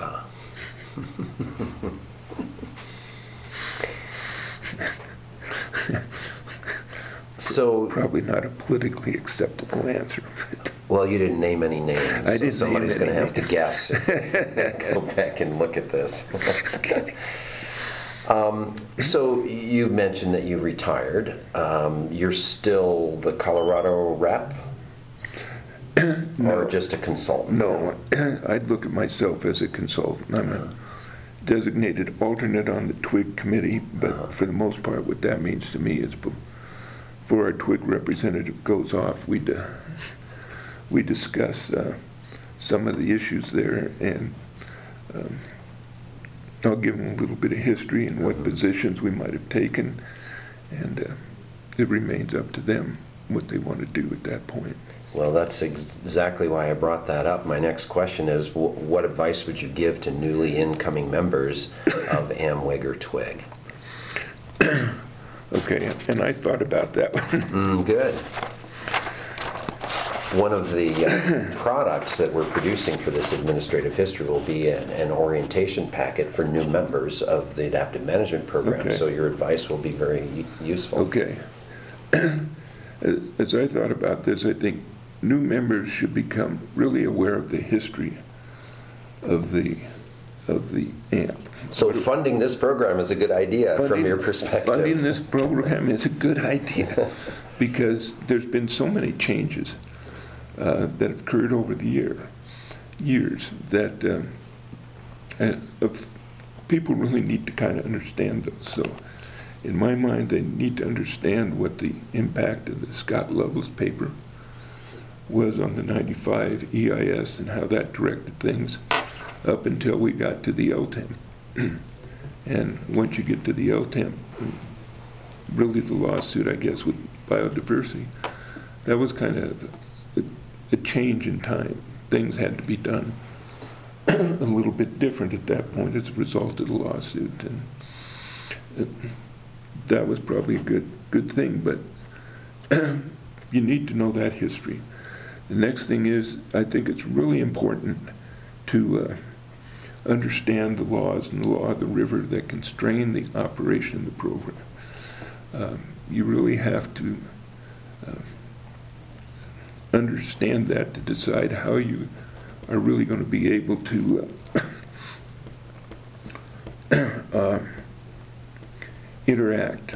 So probably not a politically acceptable answer. Well, you didn't name any names. I didn't so somebody's name going to any have to guess. Go back and look at this. Okay. So you mentioned that you retired. You're still the Colorado rep? No. Or just a consultant? No, I'd look at myself as a consultant. I'm a designated alternate on the TWIG committee, but for the most part, what that means to me is before our TWIG representative goes off, we discuss some of the issues there, and I'll give them a little bit of history and what positions we might have taken, and it remains up to them what they want to do at that point. Well, that's exactly why I brought that up. My next question is, what advice would you give to newly incoming members of AMWIG or TWIG? Okay, and I thought about that one. Good. One of the products that we're producing for this administrative history will be an orientation packet for new members of the Adaptive Management Program, Okay. so your advice will be very useful. Okay. As I thought about this, I think new members should become really aware of the history of the AMP. So funding this program is a good idea from your perspective. Funding this program is a good idea because there's been so many changes that have occurred over the years that people really need to kind of understand those. So in my mind, they need to understand what the impact of the Scott Lovelace paper was on the 95 EIS and how that directed things up until we got to the LTEM. And once you get to the LTEM, really the lawsuit, I guess, with biodiversity, that was kind of a change in time. Things had to be done a little bit different at that point as a result of the lawsuit. And that was probably a good thing, but you need to know that history. The next thing is, I think it's really important to understand the laws and the law of the river that constrain the operation of the program. You really have to understand that to decide how you are really going to be able to interact.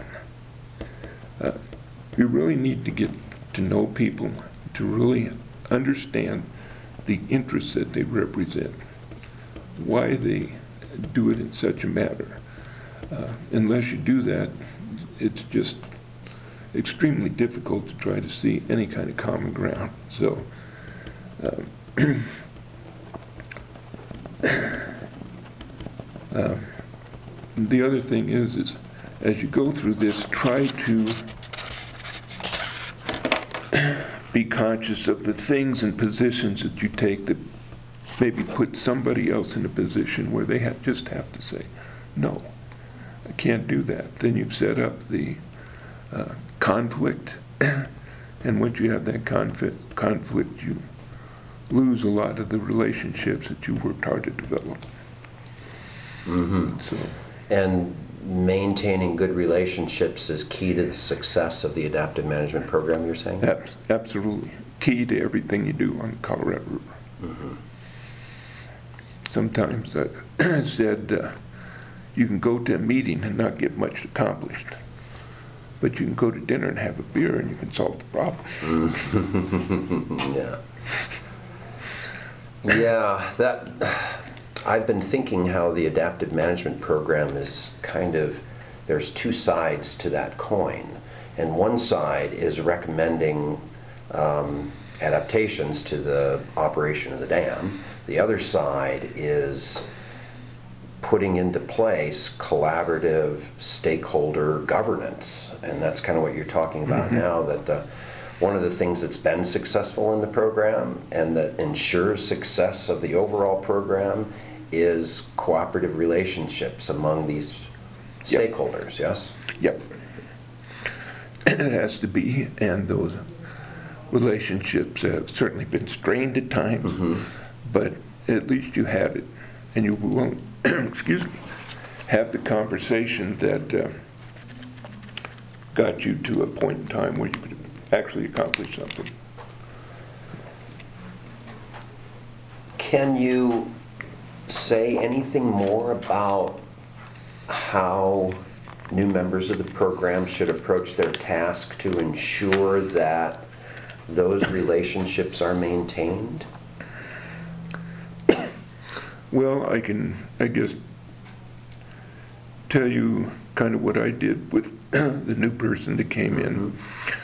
You really need to get to know people to really understand the interests that they represent, why they do it in such a manner. Unless you do that, it's just extremely difficult to try to see any kind of common ground. So the other thing is as you go through this, try to be conscious of the things and positions that you take that maybe put somebody else in a position where they just have to say, no, I can't do that. Then you've set up the conflict, and once you have that conflict, you lose a lot of the relationships that you've worked hard to develop. Mm-hmm. So, and maintaining good relationships is key to the success of the adaptive management program, you're saying? absolutely. Key to everything you do on the Colorado River. Mm-hmm. sometimes I've said you can go to a meeting and not get much accomplished, but you can go to dinner and have a beer and you can solve the problem. Yeah. Yeah, that I've been thinking how the adaptive management program is kind of, there's two sides to that coin. And one side is recommending adaptations to the operation of the dam. The other side is putting into place collaborative stakeholder governance. And that's kind of what you're talking about now, that one of the things that's been successful in the program and that ensures success of the overall program is cooperative relationships among these stakeholders, yes? Yep. It has to be, and those relationships have certainly been strained at times, but at least you had it, and you will, excuse me, have the conversation that got you to a point in time where you could actually accomplish something. Can you say anything more about how new members of the program should approach their task to ensure that those relationships are maintained? Well, I can, I guess, tell you kind of what I did with the new person that came in.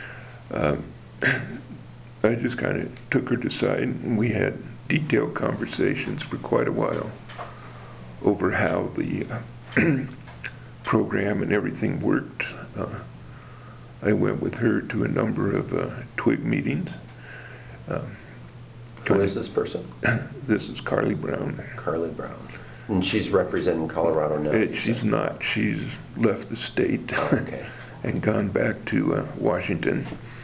I just kind of took her aside and we had detailed conversations for quite a while over how the program and everything worked. I went with her to a number of TWIG meetings. Who is this person? This is Carly Brown. Carly Brown. And she's representing Colorado now? She's not. She's left the state Okay. and gone back to Washington.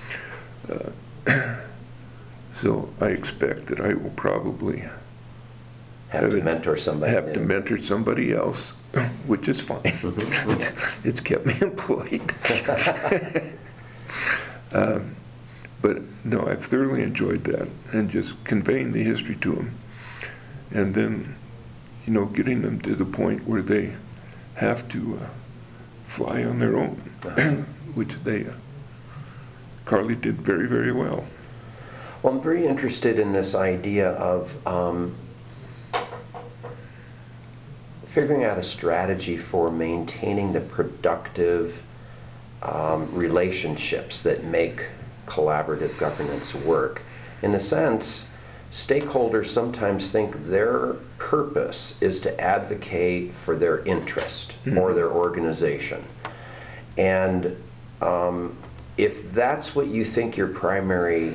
So I expect that I will probably Have to mentor somebody. have to mentor somebody else, which is fine. It's kept me employed. But no, I've thoroughly enjoyed that, and just conveying the history to them, and then, you know, getting them to the point where they have to fly on their own, which they, Carly did very, very well. Well, I'm very interested in this idea of figuring out a strategy for maintaining the productive relationships that make collaborative governance work. In a sense, stakeholders sometimes think their purpose is to advocate for their interest or their organization. And if that's what you think your primary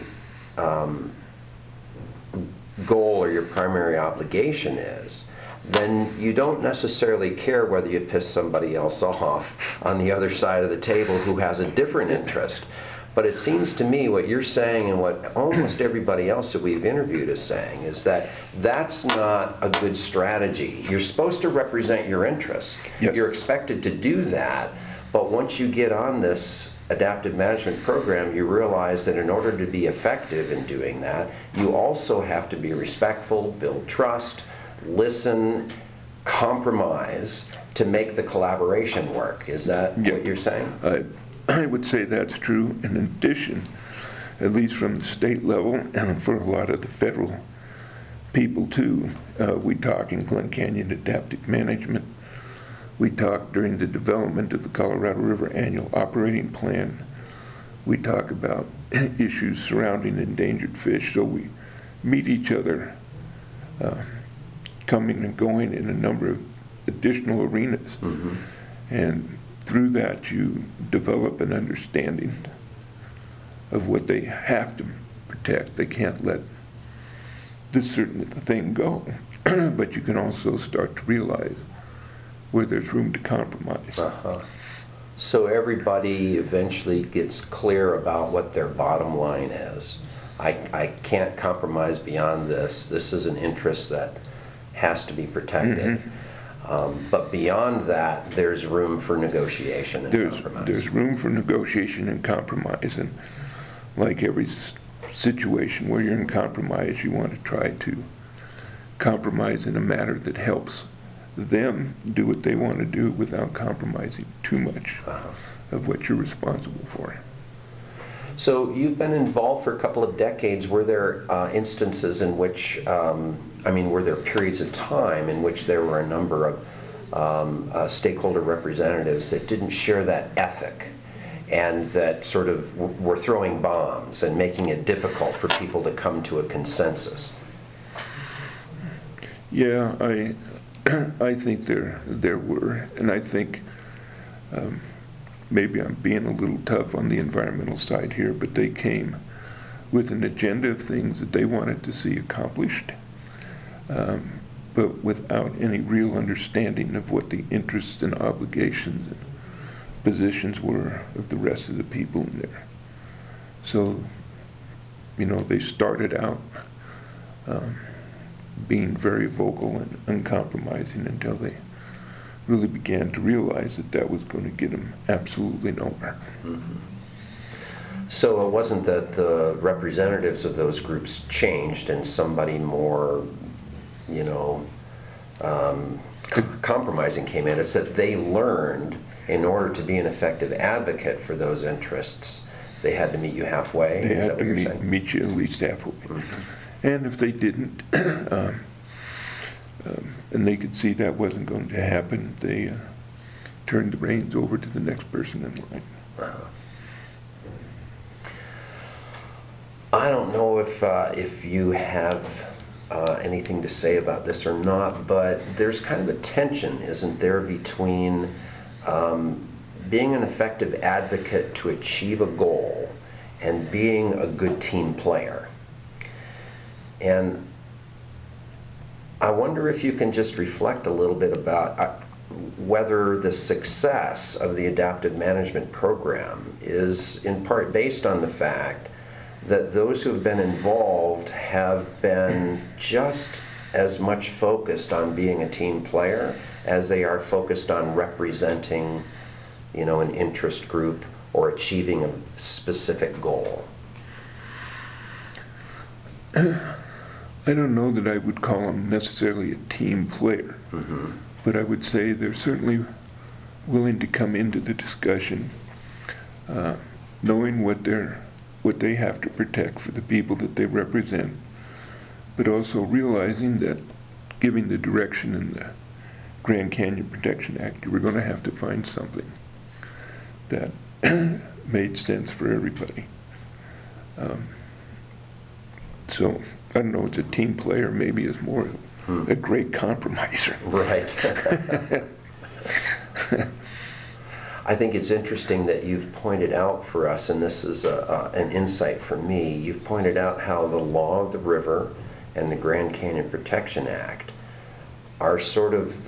goal or your primary obligation is, then you don't necessarily care whether you piss somebody else off on the other side of the table who has a different interest. But it seems to me what you're saying and what almost everybody else that we've interviewed is saying is that that's not a good strategy. You're supposed to represent your interests. Yes. You're expected to do that, but once you get on this adaptive management program, you realize that in order to be effective in doing that, you also have to be respectful, build trust, listen, compromise to make the collaboration work. Is that what you're saying? I would say that's true. In addition, at least from the state level, and for a lot of the federal people too, we talk in Glen Canyon Adaptive Management. We talk during the development of the Colorado River Annual Operating Plan. We talk about issues surrounding endangered fish, so we meet each other, coming and going in a number of additional arenas. And through that, you develop an understanding of what they have to protect. They can't let this certain thing go, but you can also start to realize where there's room to compromise. So everybody eventually gets clear about what their bottom line is. I can't compromise beyond this. This is an interest that has to be protected. But beyond that, there's room for negotiation and compromise. There's room for negotiation and compromise, and like every situation where you're in compromise, you want to try to compromise in a manner that helps them do what they want to do without compromising too much of what you're responsible for. So you've been involved for a couple of decades. Were there instances in which, were there periods of time in which there were a number of stakeholder representatives that didn't share that ethic and that sort of were throwing bombs and making it difficult for people to come to a consensus? Yeah, I think there were, and I think maybe I'm being a little tough on the environmental side here, but they came with an agenda of things that they wanted to see accomplished, but without any real understanding of what the interests and obligations and positions were of the rest of the people in there. So, they started out being very vocal and uncompromising until they really began to realize that that was going to get them absolutely nowhere. Mm-hmm. So it wasn't that the representatives of those groups changed and somebody more, compromising came in. It's that they learned in order to be an effective advocate for those interests, they had to meet you halfway. They had to meet you at least halfway. Mm-hmm. And if they didn't, and they could see that wasn't going to happen, they turned the reins over to the next person in line. I don't know if you have anything to say about this or not, but there's kind of a tension, isn't there, between being an effective advocate to achieve a goal and being a good team player. And I wonder if you can just reflect a little bit about whether the success of the adaptive management program is in part based on the fact that those who have been involved have been just as much focused on being a team player as they are focused on representing, an interest group or achieving a specific goal. I don't know that I would call them necessarily a team player, mm-hmm. but I would say they're certainly willing to come into the discussion knowing what they have to protect for the people that they represent, but also realizing that giving the direction in the Grand Canyon Protection Act, you were going to have to find something that made sense for everybody. So I don't know, it's a team player, maybe it's more a great compromiser. Right. I think it's interesting that you've pointed out for us, and this is an insight for me, you've pointed out how the law of the river and the Grand Canyon Protection Act are sort of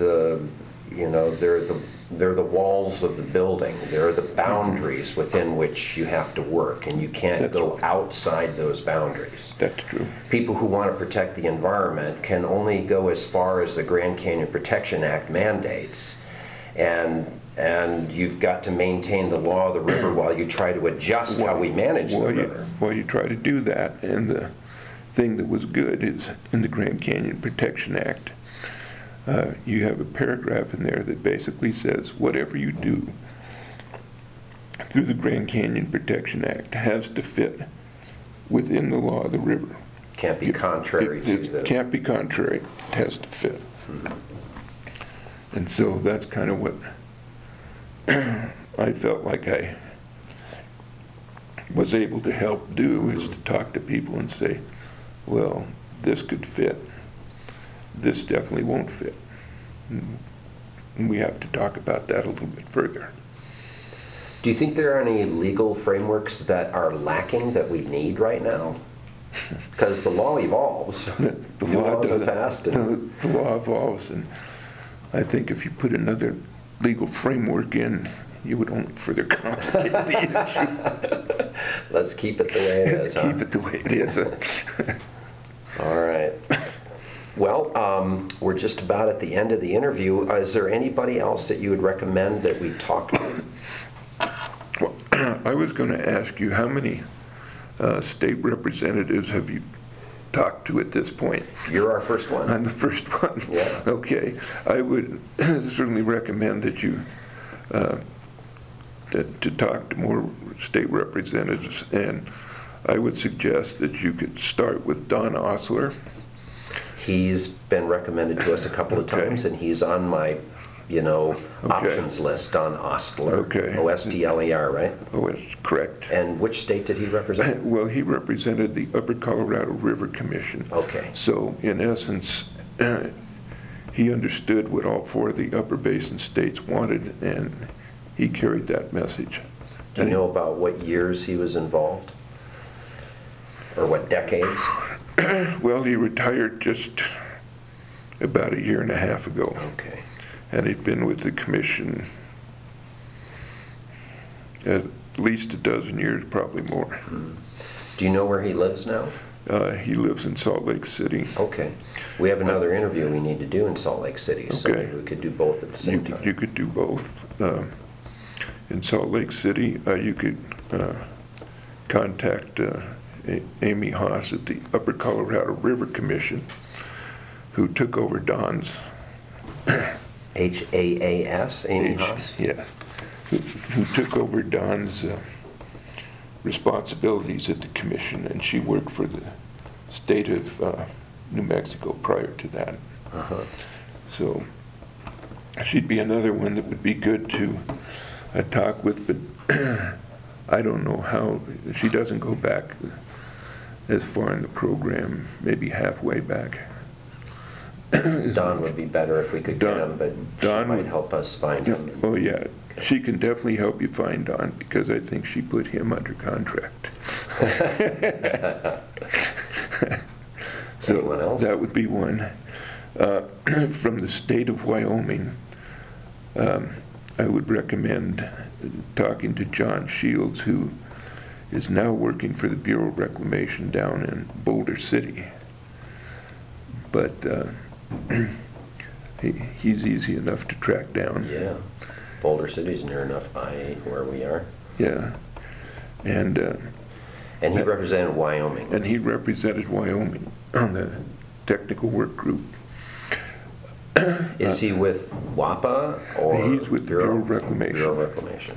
they're the walls of the building. They're the boundaries within which you have to work, and you can't go outside those boundaries. That's true. People who want to protect the environment can only go as far as the Grand Canyon Protection Act mandates, and you've got to maintain the law of the river while you try to adjust how we manage the river. While you try to do that, and the thing that was good is in the Grand Canyon Protection Act, you have a paragraph in there that basically says whatever you do through the Grand Canyon Protection Act has to fit within the law of the river. Can't be contrary to the... It can't be contrary. It has to fit. Mm-hmm. And so that's kind of what I felt like I was able to help do, is to talk to people and say, well, this could fit. This definitely won't fit. And we have to talk about that a little bit further. Do you think there are any legal frameworks that are lacking that we need right now? Because the law evolves. The law evolves, and I think if you put another legal framework in, you would only further complicate the issue. Let's keep it the way it is. Keep it the way it is. All right. Well, we're just about at the end of the interview. Is there anybody else that you would recommend that we talk to? Well, I was going to ask you, how many state representatives have you talk to at this point. You're our first one. I'm the first one. Yeah. Okay. I would certainly recommend that you to talk to more state representatives, and I would suggest that you could start with Don Osler. He's been recommended to us a couple of Okay. times, and he's on my, options list. Don Ostler. Okay. Ostler, right? Oh, that's correct. And which state did he represent? Well, he represented the Upper Colorado River Commission. Okay. So, in essence, he understood what all four of the Upper Basin states wanted, and he carried that message. Do you know about what years he was involved? Or what decades? Well, he retired just about a year and a half ago, Okay. and he'd been with the commission at least a dozen years, probably more. Do you know where he lives now? He lives in Salt Lake City. Okay. We have another interview we need to do in Salt Lake City, so Okay. maybe we could do both at the same time. You could do both. In Salt Lake City, you could contact Amy Haas at the Upper Colorado River Commission, who took over Don's Haas, Amy Haas? Yeah, who took over Don's responsibilities at the commission, and she worked for the state of New Mexico prior to that. Uh-huh. So she'd be another one that would be good to talk with, but I don't know how. She doesn't go back as far in the program, maybe halfway back. Don would be better if we could get him, but Don she might would- help us find him. Oh, yeah. She can definitely help you find Don, because I think she put him under contract. So Anyone else? that would be one. From the state of Wyoming, I would recommend talking to John Shields, who is now working for the Bureau of Reclamation down in Boulder City. But he's easy enough to track down. Yeah. Boulder City's near enough by where we are. Yeah. And And he represented Wyoming. he represented Wyoming on the technical work group. Is he with WAPA or He's with the Bureau of Reclamation. Bureau of Reclamation.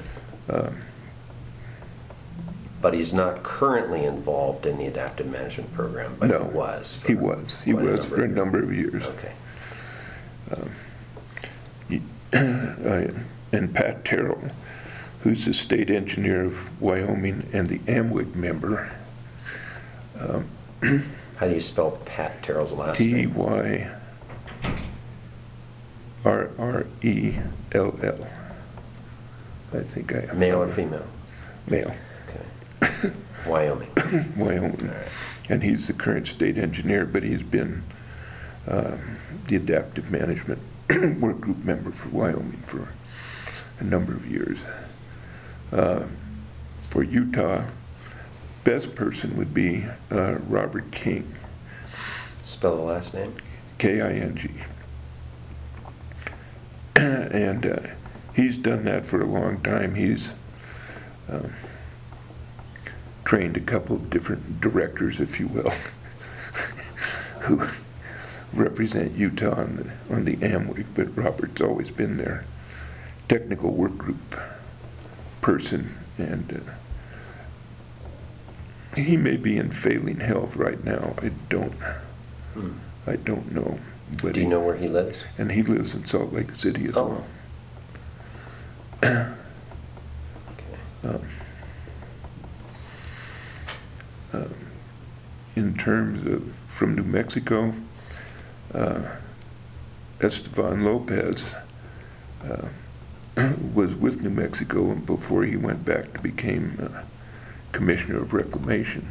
But he's not currently involved in the adaptive management program, but No, he was. He was. He quite a was for a number of years. Okay. And Pat Terrell, who's the state engineer of Wyoming and the AMWIG member, How do you spell Pat Terrell's last name? Tyrrell. I think I have. Male or female? Male. Okay. Wyoming. Wyoming. And he's the current state engineer, but he's been the adaptive management work group member for Wyoming for a number of years. For Utah, best person would be Robert King, Spell the last name? King. And he's done that for a long time. He's trained a couple of different directors, if you will, who represent Utah on the AMWIG, but Robert's always been their technical work group person, and he may be in failing health right now. I don't know. But Do you know where he lives? And he lives in Salt Lake City as Oh. well. Okay. In terms of from New Mexico, Esteban Lopez was with New Mexico before he went back to become Commissioner of Reclamation.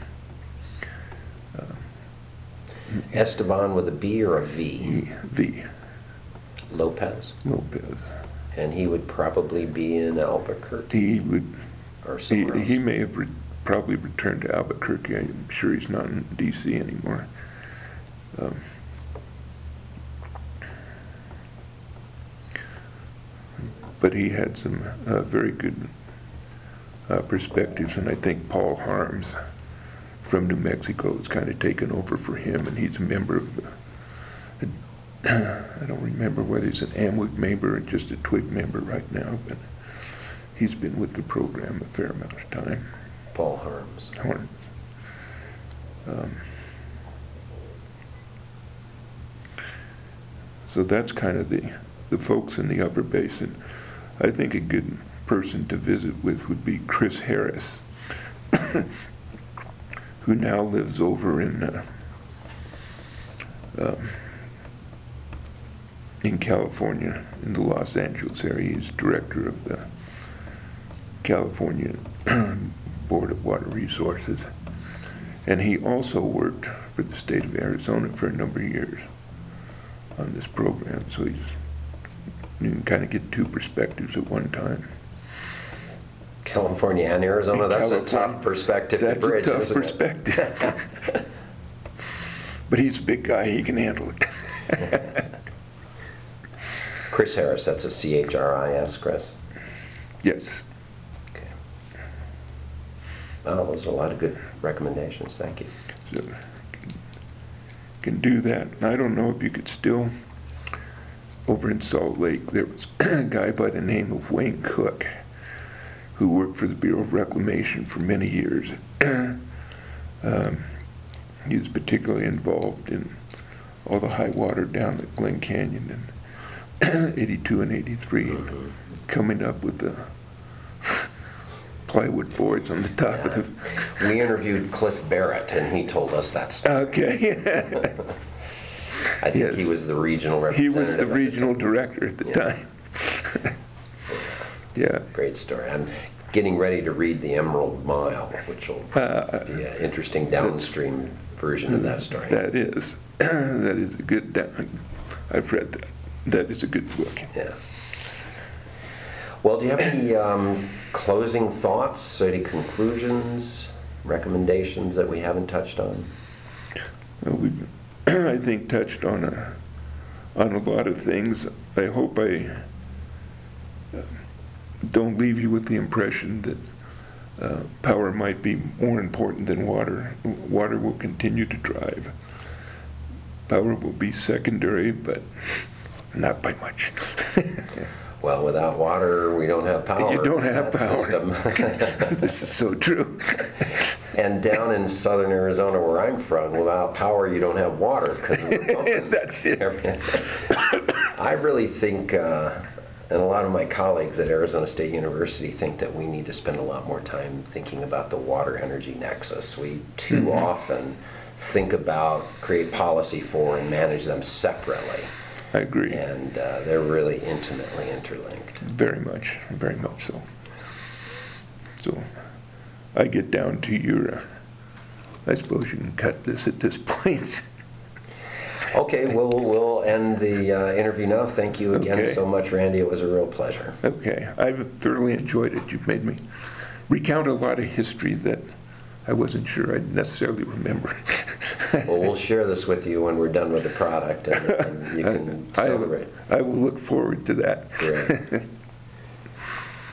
Esteban with a B or a V? V. Lopez. Lopez. And he would probably be in Albuquerque He would. or somewhere else. He may have probably returned to Albuquerque. I'm sure he's not in D.C. anymore. But he had some very good perspectives, and I think Paul Harms from New Mexico has kind of taken over for him, and he's a member of the, I don't remember whether he's an AMWIC member or just a TWIG member right now, but he's been with the program a fair amount of time. Paul Harms. So that's kind of the folks in the Upper Basin. I think a good person to visit with would be Chris Harris, who now lives over in California, in the Los Angeles area. He's director of the California Board of Water Resources. And he also worked for the state of Arizona for a number of years on this program. So you can kind of get two perspectives at one time. California and Arizona, that's a tough perspective to bridge, That's a tough perspective. But he's a big guy, he can handle it. Chris Harris, that's a C-H-R-I-S, Chris? Yes. Okay. Well, those are a lot of good recommendations. Thank you. So can do that. I don't know if you could still, over in Salt Lake, there was a guy by the name of Wayne Cook who worked for the Bureau of Reclamation for many years. He was particularly involved in all the high water down at Glen Canyon in 82 and 83, coming up with the plywood boards on the top of the... We interviewed Cliff Barrett, and he told us that story. Okay. I think Yes. he was the regional He representative. was the regional director at the time. Yeah. Great story. I'm getting ready to read The Emerald Mile, which will be an interesting downstream version of that story. That is a good, I've read that. That is a good book. Yeah. Well, do you have any closing thoughts, any conclusions, recommendations that we haven't touched on? Well, we've, I think, touched on a lot of things. I hope I don't leave you with the impression that power might be more important than water. Water will continue to drive. Power will be secondary, but not by much. Well, without water, we don't have power. You don't have power. System. This is so true. And down in southern Arizona, where I'm from, without power, you don't have water. That's it. I really think, and a lot of my colleagues at Arizona State University think that we need to spend a lot more time thinking about the water-energy nexus. We too often think about, create policy for, and manage them separately. I agree. And they're really intimately interlinked. Very much so. So I get down to your, I suppose you can cut this at this point. Okay, we'll end the interview now. Thank you again so much, Randy. It was a real pleasure. Okay, I've thoroughly enjoyed it. You've made me recount a lot of history that I wasn't sure I'd necessarily remember. Well, we'll share this with you when we're done with the product, and you can celebrate. I will look forward to that. Great.